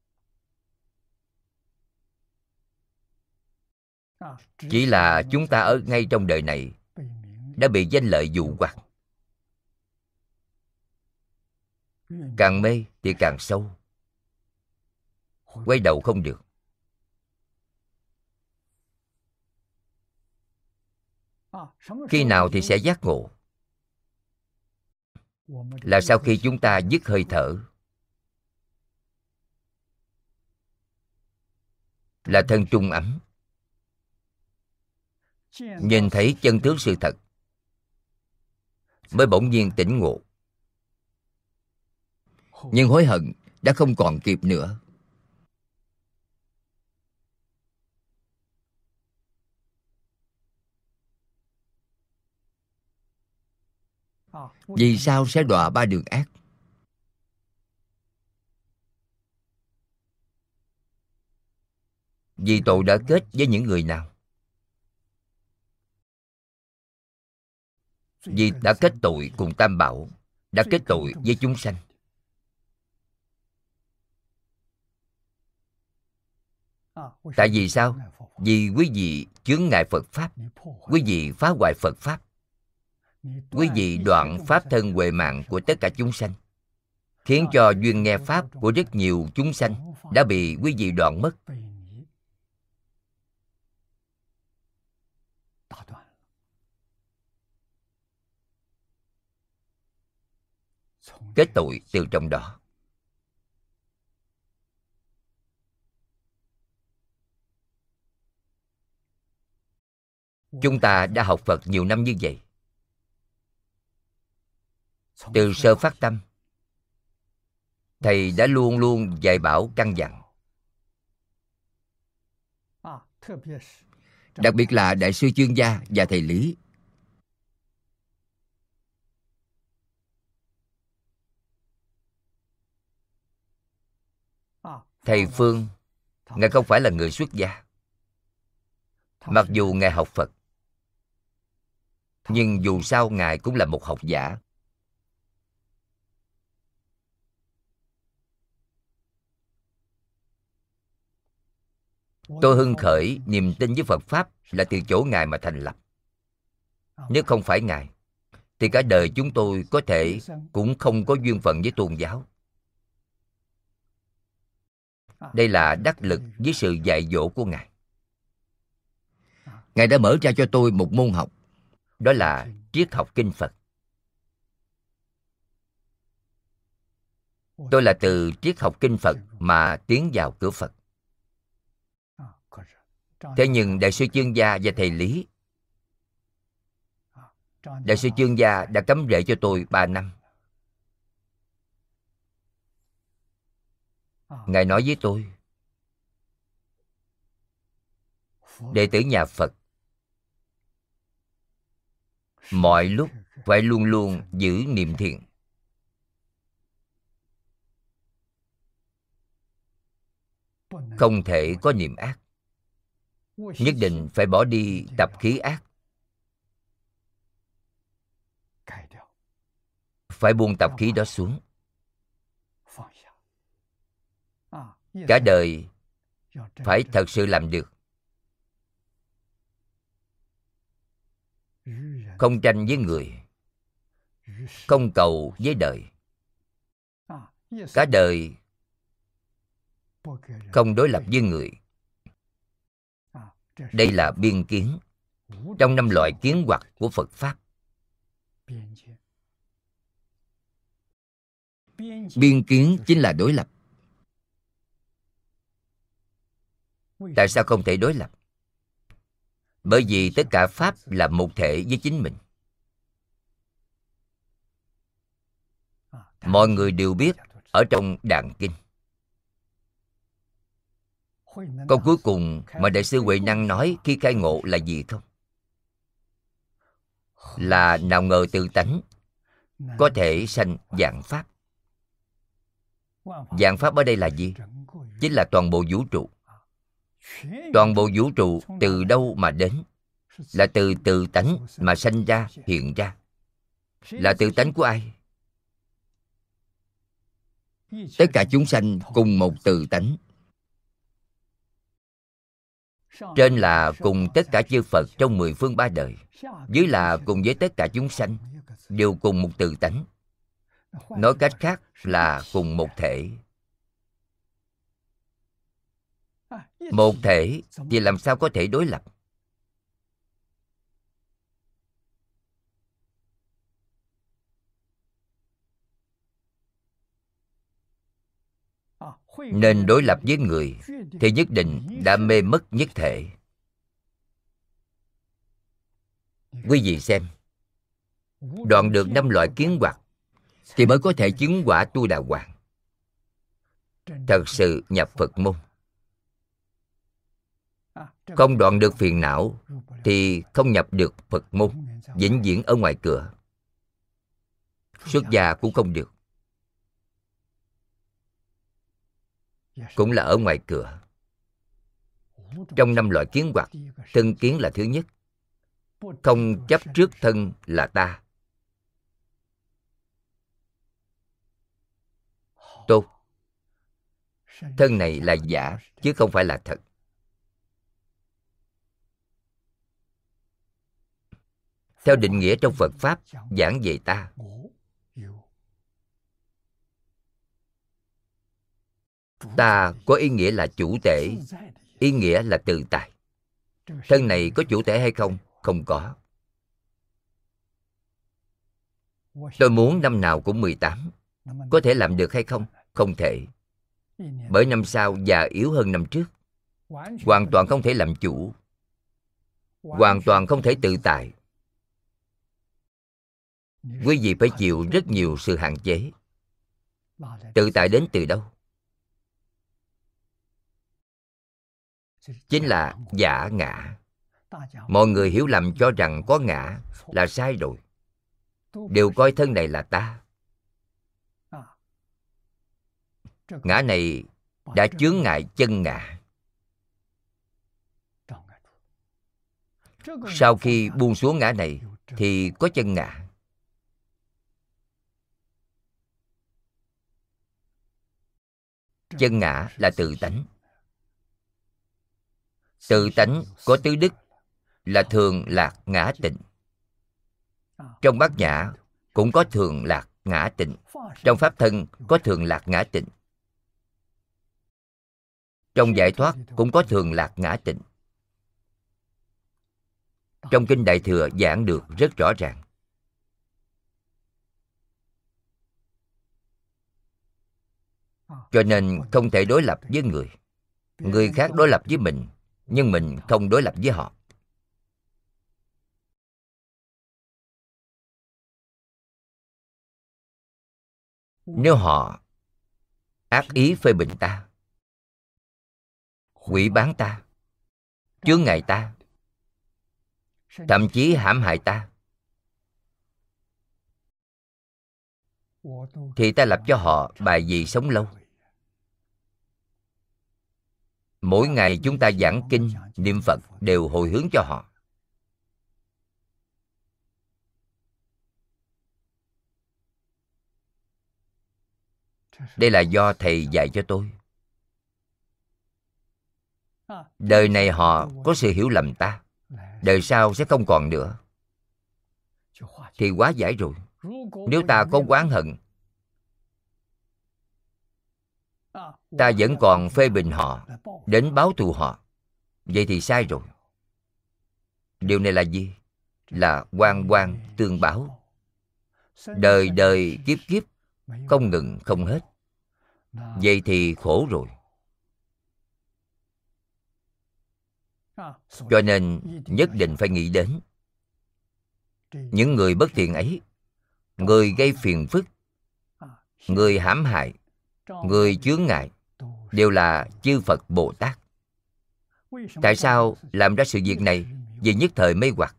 Chỉ là chúng ta ở ngay trong đời này đã bị danh lợi dụ hoặc. Càng mê thì càng sâu, quay đầu không được. Khi nào thì sẽ giác ngộ? Là sau khi chúng ta dứt hơi thở, là thân trung ấm, nhìn thấy chân tướng sự thật, mới bỗng nhiên tỉnh ngộ. Nhưng hối hận đã không còn kịp nữa. Vì sao sẽ đọa 3 đường ác? Vì tội đã kết với những người nào? Vì đã kết tội cùng Tam Bảo, đã kết tội với chúng sanh. Tại vì sao? Vì quý vị chướng ngại Phật Pháp, quý vị phá hoại Phật Pháp, quý vị đoạn Pháp thân huệ mạng của tất cả chúng sanh, khiến cho duyên nghe Pháp của rất nhiều chúng sanh đã bị quý vị đoạn mất. Kết tội từ trong đó. Chúng ta đã học Phật nhiều năm như vậy. Từ sơ phát tâm, Thầy đã luôn luôn dạy bảo căn dặn. Đặc biệt là Đại sư Chương Gia và Thầy Lý. Thầy Phương, Ngài không phải là người xuất gia. Mặc dù Ngài học Phật, nhưng dù sao Ngài cũng là một học giả. Tôi hưng khởi niềm tin với Phật Pháp là từ chỗ Ngài mà thành lập. Nếu không phải Ngài, thì cả đời chúng tôi có thể cũng không có duyên phận với tôn giáo. Đây là đắc lực với sự dạy dỗ của Ngài. Ngài đã mở ra cho tôi một môn học. Đó là triết học kinh Phật. Tôi là từ triết học kinh Phật mà tiến vào cửa Phật. Thế nhưng Đại sư Chương Gia và Thầy Lý, Đại sư Chương Gia đã cắm rễ cho tôi 3 năm. Ngài nói với tôi, đệ tử nhà Phật mọi lúc phải luôn luôn giữ niệm thiện. Không thể có niệm ác. Nhất định phải bỏ đi tập khí ác. Phải buông tập khí đó xuống. Cả đời phải thật sự làm được. Không tranh với người, không cầu với đời. Cả đời không đối lập với người. Đây là biên kiến trong 5 loại kiến hoặc của Phật Pháp. Biên kiến chính là đối lập. Tại sao không thể đối lập? Bởi vì tất cả Pháp là một thể với chính mình. Mọi người đều biết ở trong Đàn Kinh, câu cuối cùng mà Đại sư Huệ Năng nói khi khai ngộ là gì không? Là nào ngờ tự tánh có thể sanh vạn Pháp. Vạn Pháp ở đây là gì? Chính là toàn bộ vũ trụ. Toàn bộ vũ trụ từ đâu mà đến? Là từ tự tánh mà sanh ra, hiện ra. Là tự tánh của ai? Tất cả chúng sanh cùng một tự tánh. Trên là cùng tất cả chư Phật trong 10 phương 3 đời. Dưới là cùng với tất cả chúng sanh, đều cùng một tự tánh. Nói cách khác là cùng một thể. Một thể thì làm sao có thể đối lập? Nên đối lập với người thì nhất định đã mê mất nhất thể. Quý vị xem, đoạn được 5 loại kiến hoặc Thì mới có thể chứng quả Tu Đà Hoàng. thật sự nhập Phật môn. Không đoạn được phiền não thì không nhập được Phật môn, vĩnh viễn ở ngoài cửa. Xuất gia cũng không được, cũng là ở ngoài cửa. Trong 5 loại kiến hoặc, thân kiến là thứ nhất. Không chấp trước thân là ta. Tốt. Thân này là giả, chứ không phải là thật. Theo định nghĩa trong Phật Pháp giảng về ta, ta có ý nghĩa là chủ thể, ý nghĩa là tự tại. Thân này có chủ thể hay không? Không có. Tôi muốn năm nào cũng 18. Có thể làm được hay không? Không thể. Bởi năm sau già yếu hơn năm trước. Hoàn toàn không thể làm chủ. Hoàn toàn không thể tự tại. Quý vị phải chịu rất nhiều sự hạn chế. Tự tại đến từ đâu? Chính là giả ngã. Mọi người hiểu lầm cho rằng có ngã là sai rồi. Đều coi thân này là ta. Ngã này đã chướng ngại chân ngã. Sau khi buông xuống ngã này thì có chân ngã. Chân ngã là tự tánh. Tự tánh có tứ đức là thường lạc ngã tịnh. Trong bát nhã cũng có thường lạc ngã tịnh. Trong pháp thân có thường lạc ngã tịnh. Trong giải thoát cũng có thường lạc ngã tịnh. Trong Kinh Đại Thừa giảng được rất rõ ràng. Cho nên không thể đối lập với người. Người khác đối lập với mình, nhưng mình không đối lập với họ. Nếu họ ác ý phê bình ta, hủy báng ta, chướng ngại ta, thậm chí hãm hại ta, thì ta lập cho họ bài gì sống lâu. Mỗi ngày chúng ta giảng kinh, niệm Phật đều hồi hướng cho họ. Đây là do Thầy dạy cho tôi. Đời này họ có sự hiểu lầm ta, đời sau sẽ không còn nữa, thì hóa giải rồi. Nếu ta có oán hận, ta vẫn còn phê bình họ, đến báo thù họ, vậy thì sai rồi. Điều này là gì? Là oan oan tương báo, đời đời kiếp kiếp, không ngừng không hết. Vậy thì khổ rồi. Cho nên nhất định phải nghĩ đến những người bất thiện ấy, người gây phiền phức, người hãm hại, người chướng ngại, đều là chư Phật Bồ Tát. Tại sao làm ra sự việc này? Vì nhất thời mê hoặc.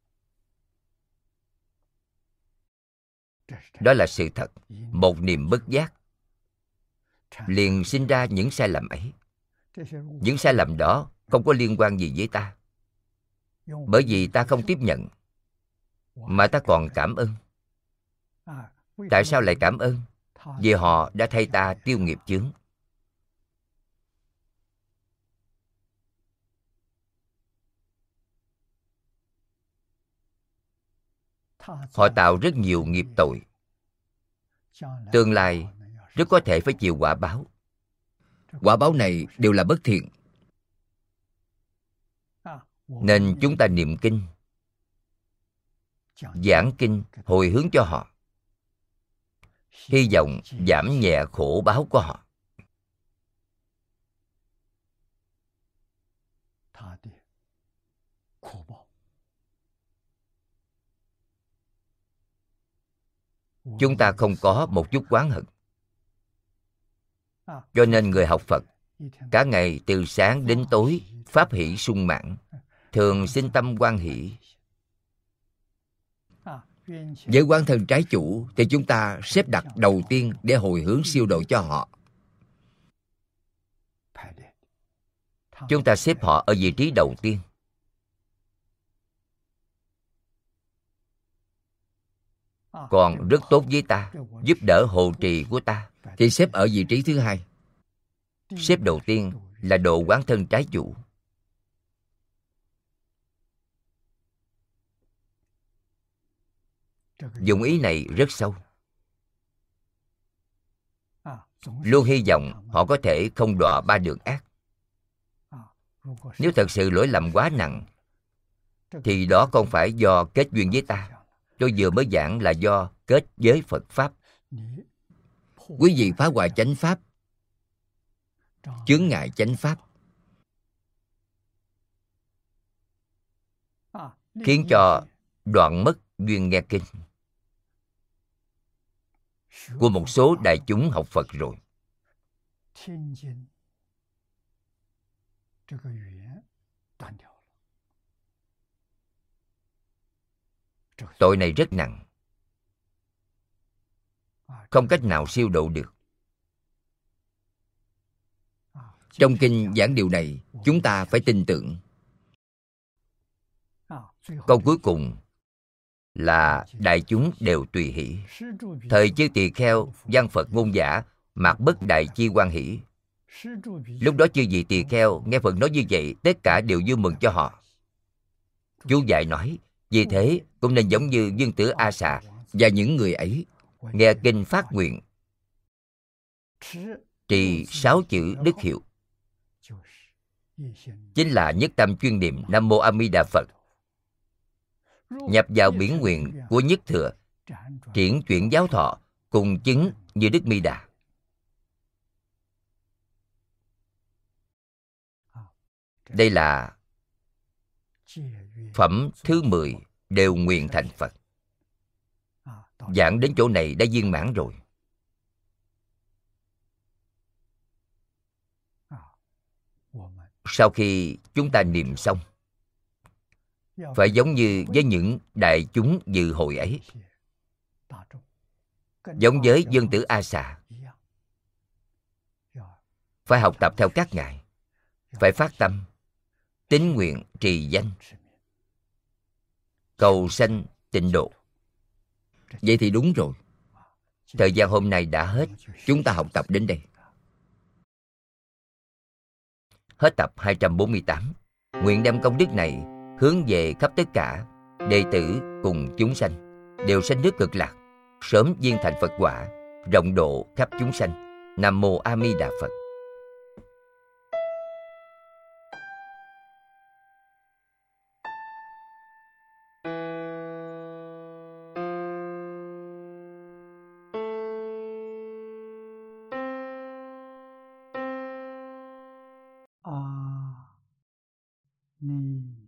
Đó là sự thật. Một niệm bất giác liền sinh ra những sai lầm ấy. Những sai lầm đó không có liên quan gì với ta, bởi vì ta không tiếp nhận, mà ta còn cảm ơn. Tại sao lại cảm ơn? Vì họ đã thay ta tiêu nghiệp chướng. Họ tạo rất nhiều nghiệp tội, tương lai rất có thể phải chịu quả báo. Quả báo này đều là bất thiện. Nên chúng ta niệm kinh, giảng kinh, hồi hướng cho họ, hy vọng giảm nhẹ khổ báo của họ. Chúng ta không có một chút oán hận. Cho nên người học Phật cả ngày từ sáng đến tối pháp hỷ sung mãn, thường sinh tâm hoan hỷ. Với oán thân trái chủ thì chúng ta xếp đặt đầu tiên để hồi hướng siêu độ cho họ. Chúng ta xếp họ ở vị trí đầu tiên. Còn rất tốt với ta, giúp đỡ hộ trì của ta, thì xếp ở vị trí thứ hai. xếp đầu tiên là độ oán thân trái chủ. Dụng ý này rất sâu. Luôn hy vọng họ có thể không đọa ba đường ác. Nếu thật sự lỗi lầm quá nặng thì đó không phải do kết duyên với ta. Tôi vừa mới giảng là do kết với Phật Pháp. Quý vị phá hoại chánh Pháp, chướng ngại chánh Pháp, khiến cho đoạn mất duyên nghe kinh của một số đại chúng học Phật rồi. Tội này rất nặng, không cách nào siêu độ được. Trong kinh giảng điều này, chúng ta phải tin tưởng. Câu cuối cùng là đại chúng đều tùy hỷ. Thời chư tỳ kheo, văn Phật ngôn giả, mạc bất đại chi quan hỷ. Lúc đó chư vị tỳ kheo nghe Phật nói như vậy, tất cả đều vui mừng cho họ. Chú dạy nói, vì thế cũng nên giống như Dương Tử A Xà và những người ấy nghe kinh phát nguyện, trì 6 chữ đức hiệu, chính là nhất tâm chuyên niệm Nam Mô A Di Đà Phật, nhập vào biển nguyện của nhất thừa, triển chuyển giáo thọ, cùng chứng như Đức Mi Đà. Đây là phẩm thứ 10 đều nguyện thành Phật. Giảng đến chỗ này đã viên mãn rồi. Sau khi chúng ta niệm xong, phải giống như với những đại chúng dự hội ấy, giống với Dương Tử A Xà, phải học tập theo các ngài, phải phát tâm tín nguyện trì danh, cầu sanh tịnh độ. Vậy thì đúng rồi. Thời gian hôm nay đã hết, Chúng ta học tập đến đây. hết tập 248. Nguyện đem công đức này hướng về khắp tất cả đệ tử cùng chúng sanh, đều sanh nước Cực Lạc, sớm viên thành Phật quả, rộng độ khắp chúng sanh. Nam Mô A Di Đà Phật. A Ni